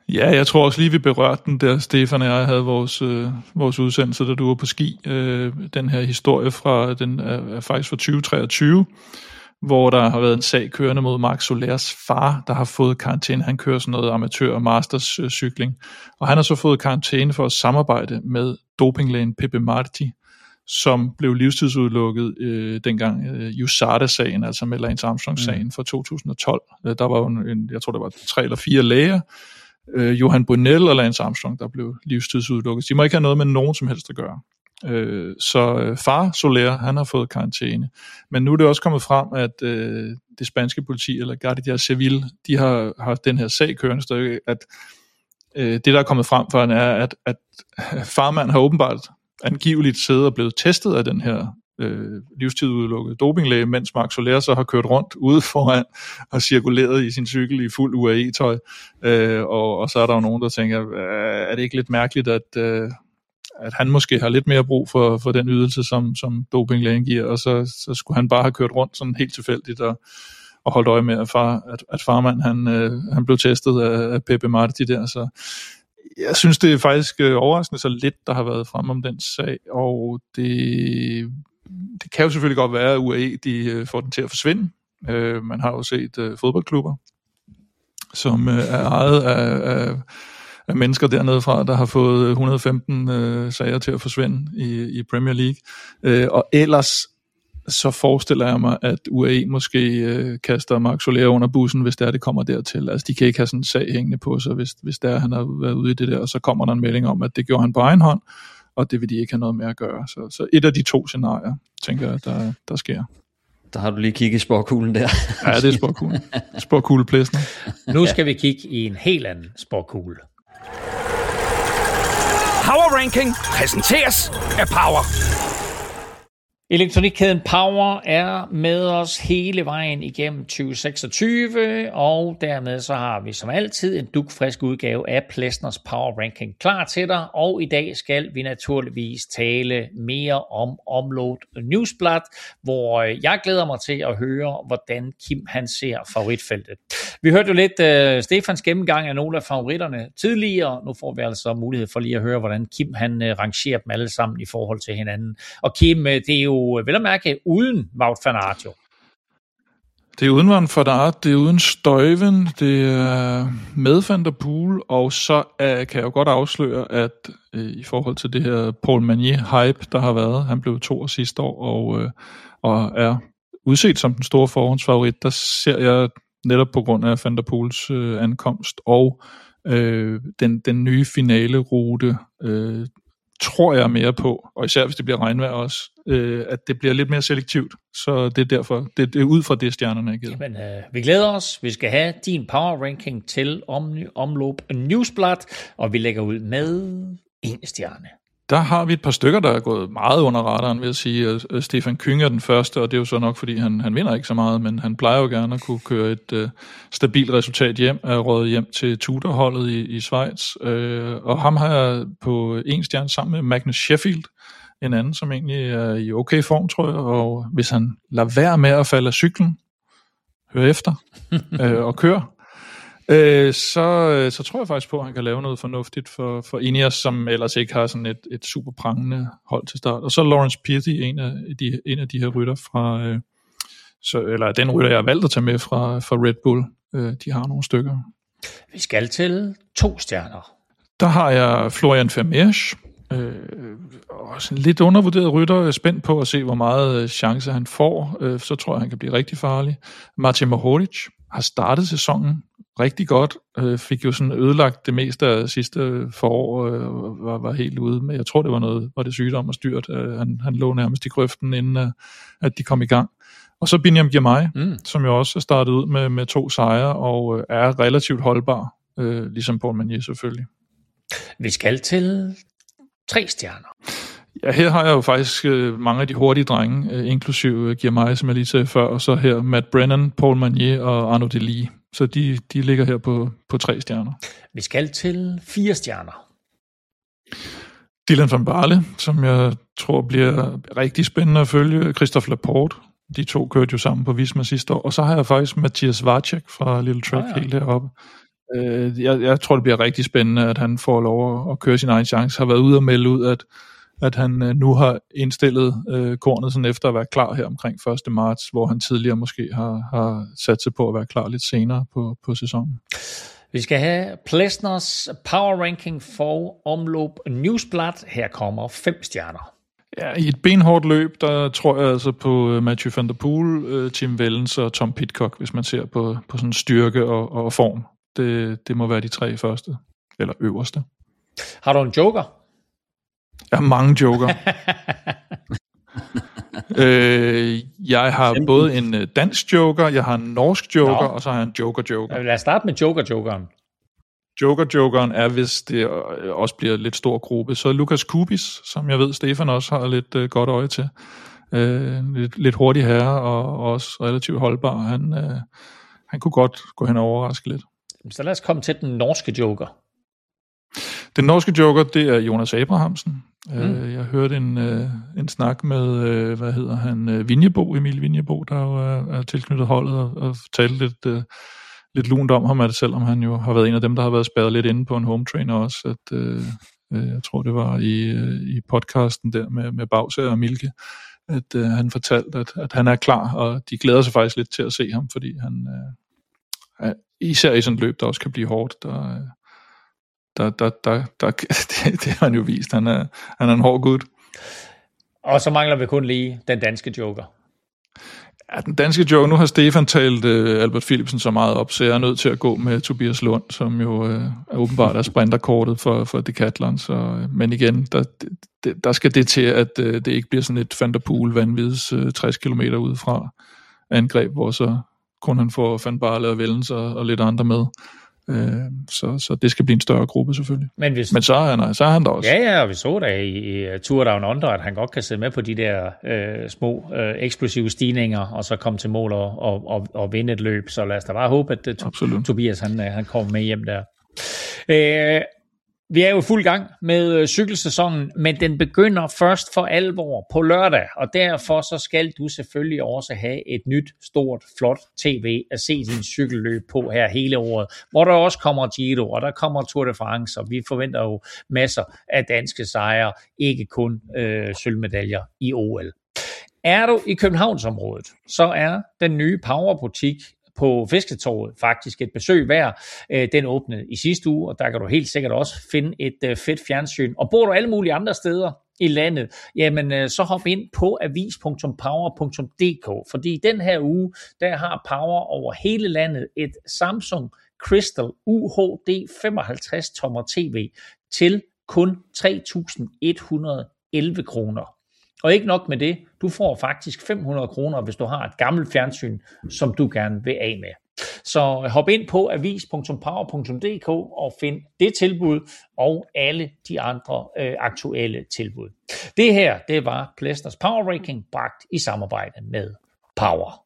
Ja, jeg tror også lige, vi berørte den der, Stefan og jeg havde vores, øh, vores udsendelse, da du var på ski. Øh, den her historie fra, den er, er faktisk fra tyve treogtyve, hvor der har været en sag kørende mod Marc Solers far, der har fået karantæne. Han kører sådan noget amatør- og masters øh, cykling, og han har så fået karantæne for at samarbejde med dopinglægen Pepe Marti, som blev livstidsudelukket øh, dengang øh, U S A D A-sagen, altså med Lance Armstrong-sagen mm. fra to tusind og tolv. Øh, der var jo en, jeg tror, der var tre eller fire læger, øh, Johan Brunel og Lance Armstrong, der blev livstidsudelukket. De må ikke have noget med nogen som helst at gøre. Øh, så øh, far Soler, han har fået karantæne. Men nu er det også kommet frem, at øh, det spanske politi, eller Guardia Civil, de har haft den her sag kørende stadig, at øh, det, der er kommet frem for, er, at, at farmand har åbenbart angiveligt siddet og blevet testet af den her øh, livstidudelukkede dopinglæge, mens Marc Soler så har kørt rundt ude foran og cirkuleret i sin cykel i fuld U A E-tøj. Øh, og, og så er der jo nogen, der tænker, er det ikke lidt mærkeligt, at, øh, at han måske har lidt mere brug for, for den ydelse, som, som dopinglægen giver, og så, så skulle han bare have kørt rundt sådan helt tilfældigt og, og holdt øje med, at, far, at, at farmand han, øh, han blev testet af, af Pepe Marti der, så jeg synes, det er faktisk overraskende så lidt, der har været frem om den sag, og det, det kan jo selvfølgelig godt være, at U A E de får den til at forsvinde. Uh, man har jo set uh, fodboldklubber, som uh, er ejet af, af, af mennesker dernede fra, der har fået et hundrede og femten uh, sager til at forsvinde i, i Premier League. Uh, og ellers så forestiller jeg mig, at U A E måske øh, kaster Marc Soler under bussen, hvis det er, det kommer dertil. Altså, de kan ikke have sådan en sag hængende på sig, hvis, hvis det er, han har været ude i det der, og så kommer der en melding om, at det gjorde han på egen hånd, og det vil de ikke have noget med at gøre. Så, så et af de to scenarier, tænker jeg, der, der sker. Der har du lige kigget i sporkuglen der. Ja, det er sporkuglen. Sporkugleplæsner. Nu skal vi kigge i en helt anden sporkugle. Power Ranking præsenteres af Power. Elektronikkæden Power er med os hele vejen igennem tyve seksogtyve, og dermed så har vi som altid en dugfrisk udgave af Plesners Power Ranking klar til dig, og i dag skal vi naturligvis tale mere om Omloop Newsblad, hvor jeg glæder mig til at høre, hvordan Kim han ser favoritfeltet. Vi hørte jo lidt uh, Stefans gennemgang af nogle af favoritterne tidligere, nu får vi altså mulighed for lige at høre, hvordan Kim han uh, rangerer dem alle sammen i forhold til hinanden. Og Kim, uh, det er jo vel at mærke uden Wout van Aert jo. Det er uden Wout van Aert, det er uden Stuyven, det er med Van der Poel, og så uh, kan jeg jo godt afsløre, at uh, i forhold til det her Paul Magnier-hype, der har været, han blev to år sidste år, og, uh, og er udset som den store forhåndsfavorit, der ser jeg netop på grund af Van der Poels uh, ankomst, og uh, den, den nye finale-rute, uh, tror jeg mere på, og især hvis det bliver regnvejr også, øh, at det bliver lidt mere selektivt. Så det er derfor, det, det er ud fra det, stjernerne er givet. Men øh, vi glæder os. Vi skal have din power ranking til om, Omloop Newsblad, og vi lægger ud med en stjerne. Der har vi et par stykker, der er gået meget under radaren, vil jeg sige. Stefan Küng er den første, og det er jo så nok, fordi han, han vinder ikke så meget, men han plejer jo gerne at kunne køre et øh, stabilt resultat hjem, er røget hjem til Tudor-holdet i, i Schweiz. Øh, og ham har jeg på en stjerne sammen med Magnus Sheffield, en anden, som egentlig er i okay form, tror jeg. Og hvis han lader være med at falde af cyklen, hør efter øh, og køre, Øh, så, så tror jeg faktisk på, at han kan lave noget fornuftigt for, for Ineos, som ellers ikke har sådan et, et super prangende hold til start. Og så Lawrence Pearty, en af de, en af de her rytter fra, øh, så, eller den rytter, jeg har valgt at tage med fra, fra Red Bull. Øh, de har nogle stykker. Vi skal til to stjerner. Der har jeg Florian Vermeersch, øh, også en lidt undervurderet rytter. Jeg er spændt på at se, hvor meget chance han får. Øh, så tror jeg, han kan blive rigtig farlig. Matej Mohoric har startet sæsonen rigtig godt, øh, fik jo sådan ødelagt det meste af sidste forår, øh, var, var helt ude med, jeg tror det var noget, var det sygdom og styrt, øh, han, han lå nærmest i grøften, inden øh, at de kom i gang. Og så Binyam Girmay, mm. som jo også er startet ud med, med to sejre, og øh, er relativt holdbar, øh, ligesom Paul Magnier selvfølgelig. Vi skal til tre stjerner. Ja, her har jeg jo faktisk øh, mange af de hurtige drenge, øh, inklusive Girmay, som jeg lige sagde før, og så her Matt Brennan, Paul Magnier og Arnaud Delis. Så de, de ligger her på, på tre stjerner. Vi skal til fire stjerner. Dylan van Baarle, som jeg tror bliver rigtig spændende at følge. Christophe Laporte, de to kørte jo sammen på Visma sidste år. Og så har jeg faktisk Mathias Vacek fra Little Track ah, ja. helt heroppe. Øh, jeg, jeg tror, det bliver rigtig spændende, at han får lov at, at køre sin egen chance. Har været ude og melde ud, at, at han øh, nu har indstillet øh, kornet sådan efter at være klar her omkring første marts, hvor han tidligere måske har, har sat sig på at være klar lidt senere på, på sæsonen. Vi skal have Plesners power ranking for omløb Newsblad. Her kommer fem stjerner. Ja, i et benhårdt løb, der tror jeg altså på Mathieu van der Poel, Tim Wellens og Tom Pidcock, hvis man ser på, på sådan styrke og, og form. Det, det må være de tre første, eller øverste. Har du en joker? Jeg har mange joker. øh, jeg har både en dansk joker, jeg har en norsk joker, Nå. og så har jeg en joker-joker. Lad os starte med joker-jokeren. Joker-jokeren er, hvis det også bliver lidt stor gruppe, så Lukas Kubis, som jeg ved, Stefan også har lidt uh, godt øje til. Uh, lidt, lidt hurtig herre og, og også relativt holdbar. Han, uh, han kunne godt gå hen og overraske lidt. Så lad os komme til den norske joker. Den norske joker, det er Jonas Abrahamsen. Mm. Uh, jeg hørte en, uh, en snak med, uh, hvad hedder han, uh, Vinjebo, Emil Vinjebo, der jo er, er tilknyttet holdet og, og talte lidt... Uh, lidt lunt om ham, at selvom han jo har været en af dem, der har været spærret lidt inde på en home trainer også, at øh, jeg tror, det var i, øh, i podcasten der med, med Bause og Milke, at øh, han fortalte, at, at han er klar, og de glæder sig faktisk lidt til at se ham, fordi han, øh, er, især i sådan et løb, der også kan blive hårdt, der, der, der, der, der det, det har han jo vist, han er, han er en hård gut. Og så mangler vi kun lige den danske joker. Ja, den danske joker, nu har Stefan talt uh, Albert Philipsen så meget op, så jeg er nødt til at gå med Tobias Lund, som jo uh, er åbenbart er sprinterkortet for, for Decathlon. Så, uh, men igen, der, det, der skal det til, at uh, det ikke bliver sådan et Van der Poel vanvids uh, tres kilometer udefra angreb, hvor så kun han får Van Baarle og Wellens og, og lidt andre med. Uh, så, så det skal blive en større gruppe selvfølgelig. Men, hvis... Men så, er han, så er han der også. Ja, ja, og vi så da i, i Tour Down Under, at han godt kan sidde med på de der øh, små øh, eksplosive stigninger, og så komme til mål og, og, og, og vinde et løb. Så lad os da bare håbe, at to- Tobias han, han kommer med hjem der. Øh, Vi er jo i fuld gang med cykelsæsonen, men den begynder først for alvor på lørdag, og derfor så skal du selvfølgelig også have et nyt, stort, flot tv at se din cykelløb på her hele året, hvor der også kommer Giro, og der kommer Tour de France, og vi forventer jo masser af danske sejre, ikke kun øh, sølvmedaljer i O L. Er du i Københavnsområdet, så er den nye Power-butik på Fisketorvet faktisk et besøg værd. Den åbnede i sidste uge, og der kan du helt sikkert også finde et fedt fjernsyn. Og bor du alle mulige andre steder i landet, jamen så hop ind på avis punktum power punktum d k, fordi den her uge, der har Power over hele landet et Samsung Crystal U H D femoghalvtreds tommer tv til kun tre tusind et hundrede og elleve kroner. Og ikke nok med det, du får faktisk fem hundrede kroner, hvis du har et gammelt fjernsyn, som du gerne vil af med. Så hop ind på avis punktum power punktum d k og find det tilbud og alle de andre øh, aktuelle tilbud. Det her, det var Plesners Power Ranking, bragt i samarbejde med Power.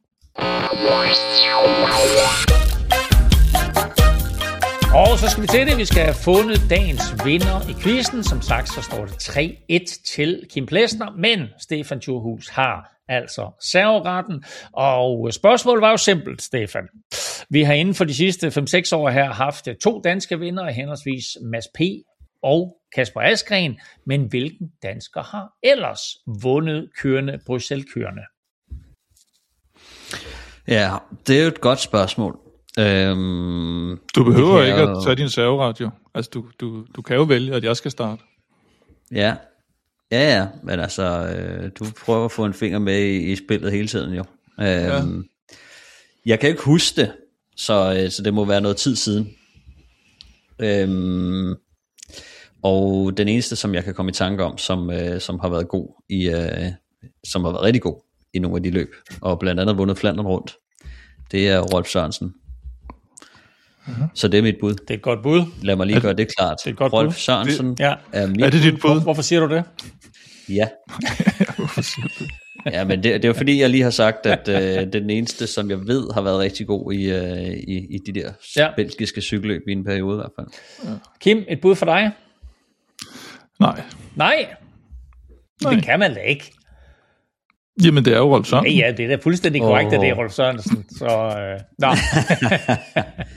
Og så skal vi til det. Vi skal have fundet dagens vinder i quizzen. Som sagt, så står det tre et til Kim Plesner, men Stefan Djurhuus har altså serveretten. Og spørgsmålet var jo simpelt, Stefan. Vi har inden for de sidste fem seks år her haft to danske vinder, henholdsvis Mads P. og Kasper Askren. Men hvilken dansker har ellers vundet kørende Bruxelles-kørende? Ja, det er jo et godt spørgsmål. Øhm, du behøver ikke at tage din serveradio. Altså, du, du, du kan jo vælge, at jeg skal starte. Ja, ja, ja. Men altså, øh, du prøver at få en finger med i, i spillet hele tiden, jo. Øhm, ja. Jeg kan ikke huske det, så, øh, så det må være noget tid siden. Øhm, og den eneste, som jeg kan komme i tanke om, som, øh, som har været god i, øh, som har været rigtig god i nogle af de løb, og blandt andet vundet Flandern rundt, det er Rolf Sørensen. Uh-huh. Så det er mit bud. Det er et godt bud. Lad mig lige gøre det klart. Det er et godt Rolf bud. Sørensen det, ja. er mit Er det dit bud? Hvor, hvorfor siger du det? Ja. Ja, men det, det er jo fordi, jeg lige har sagt, at øh, det er den eneste, som jeg ved har været rigtig god i, øh, i, i de der ja. belgiske cykelløb i en periode i hvert fald. Ja. Kim, et bud for dig? Nej. Nej? Nej. Det kan man da ikke. Jamen, det er jo Rolf Sørensen. Ja, ja, det er da fuldstændig korrekt, oh. at det er Rolf Sørensen. Så, øh, nå.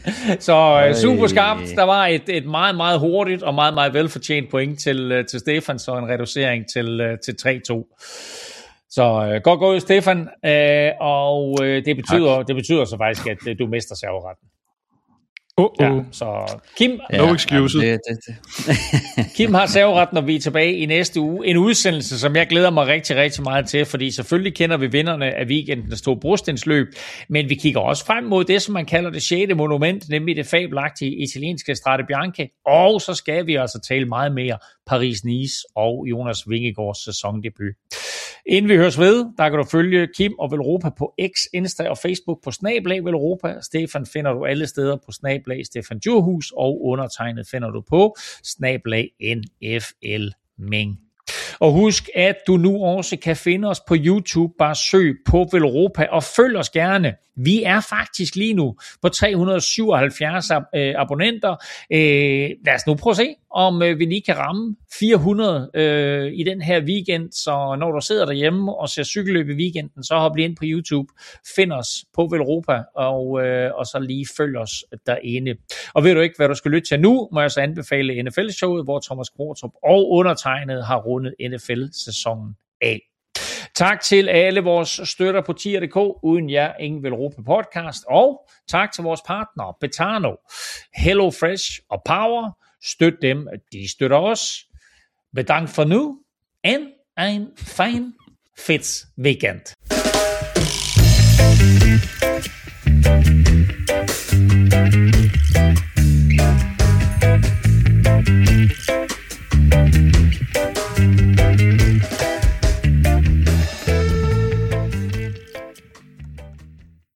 Så uh, super skarpt. Der var et, et meget, meget hurtigt og meget, meget velfortjent point til, til Stefan, så en reducering til, til tre to. Så uh, godt gået, Stefan. Uh, og uh, det, betyder, det betyder så faktisk, at uh, du mister serveretten. Uh-oh. Ja, så Kim, ja, no excuses. Det, det, det. Kim har serveret, når vi er tilbage i næste uge. En udsendelse, som jeg glæder mig rigtig, rigtig meget til, fordi selvfølgelig kender vi vinderne af weekendens to brostensløb, men vi kigger også frem mod det, som man kalder det sjette monument, nemlig det fabelagtige italienske Strade Bianche, og så skal vi altså tale meget mere Paris-Nice og Jonas Vingegaards sæsondebut. Inden vi høres ved, der kan du følge Kim og Velropa på X, Insta og Facebook på snablag Velropa. Stefan finder du alle steder på snablag Stefan Djurhus, og undertegnet finder du på snablag N F L Ming. Og husk, at du nu også kan finde os på YouTube. Bare søg på Velropa og følg os gerne. Vi er faktisk lige nu på tre hundrede syvoghalvfjerds øh, abonnenter. Øh, lad os nu prøve at se, om øh, vi lige kan ramme fire hundrede øh, i den her weekend. Så når du sidder derhjemme og ser cykelløb i weekenden, så hop lige ind på YouTube, find os på Velropa, og, øh, og så lige følg os derinde. Og ved du ikke, hvad du skal lytte til nu, må jeg så anbefale N F L-showet, hvor Thomas Kvartrup og undertegnet har rundet N F L-sæsonen af. Tak til alle vores støtter på tier punktum d k. Uden jer, ingen Velropa podcast. Og tak til vores partnere, Betano, Hello Fresh og Power. Støt dem, de støtter os. Bedankt for nu, and en fin fits weekend.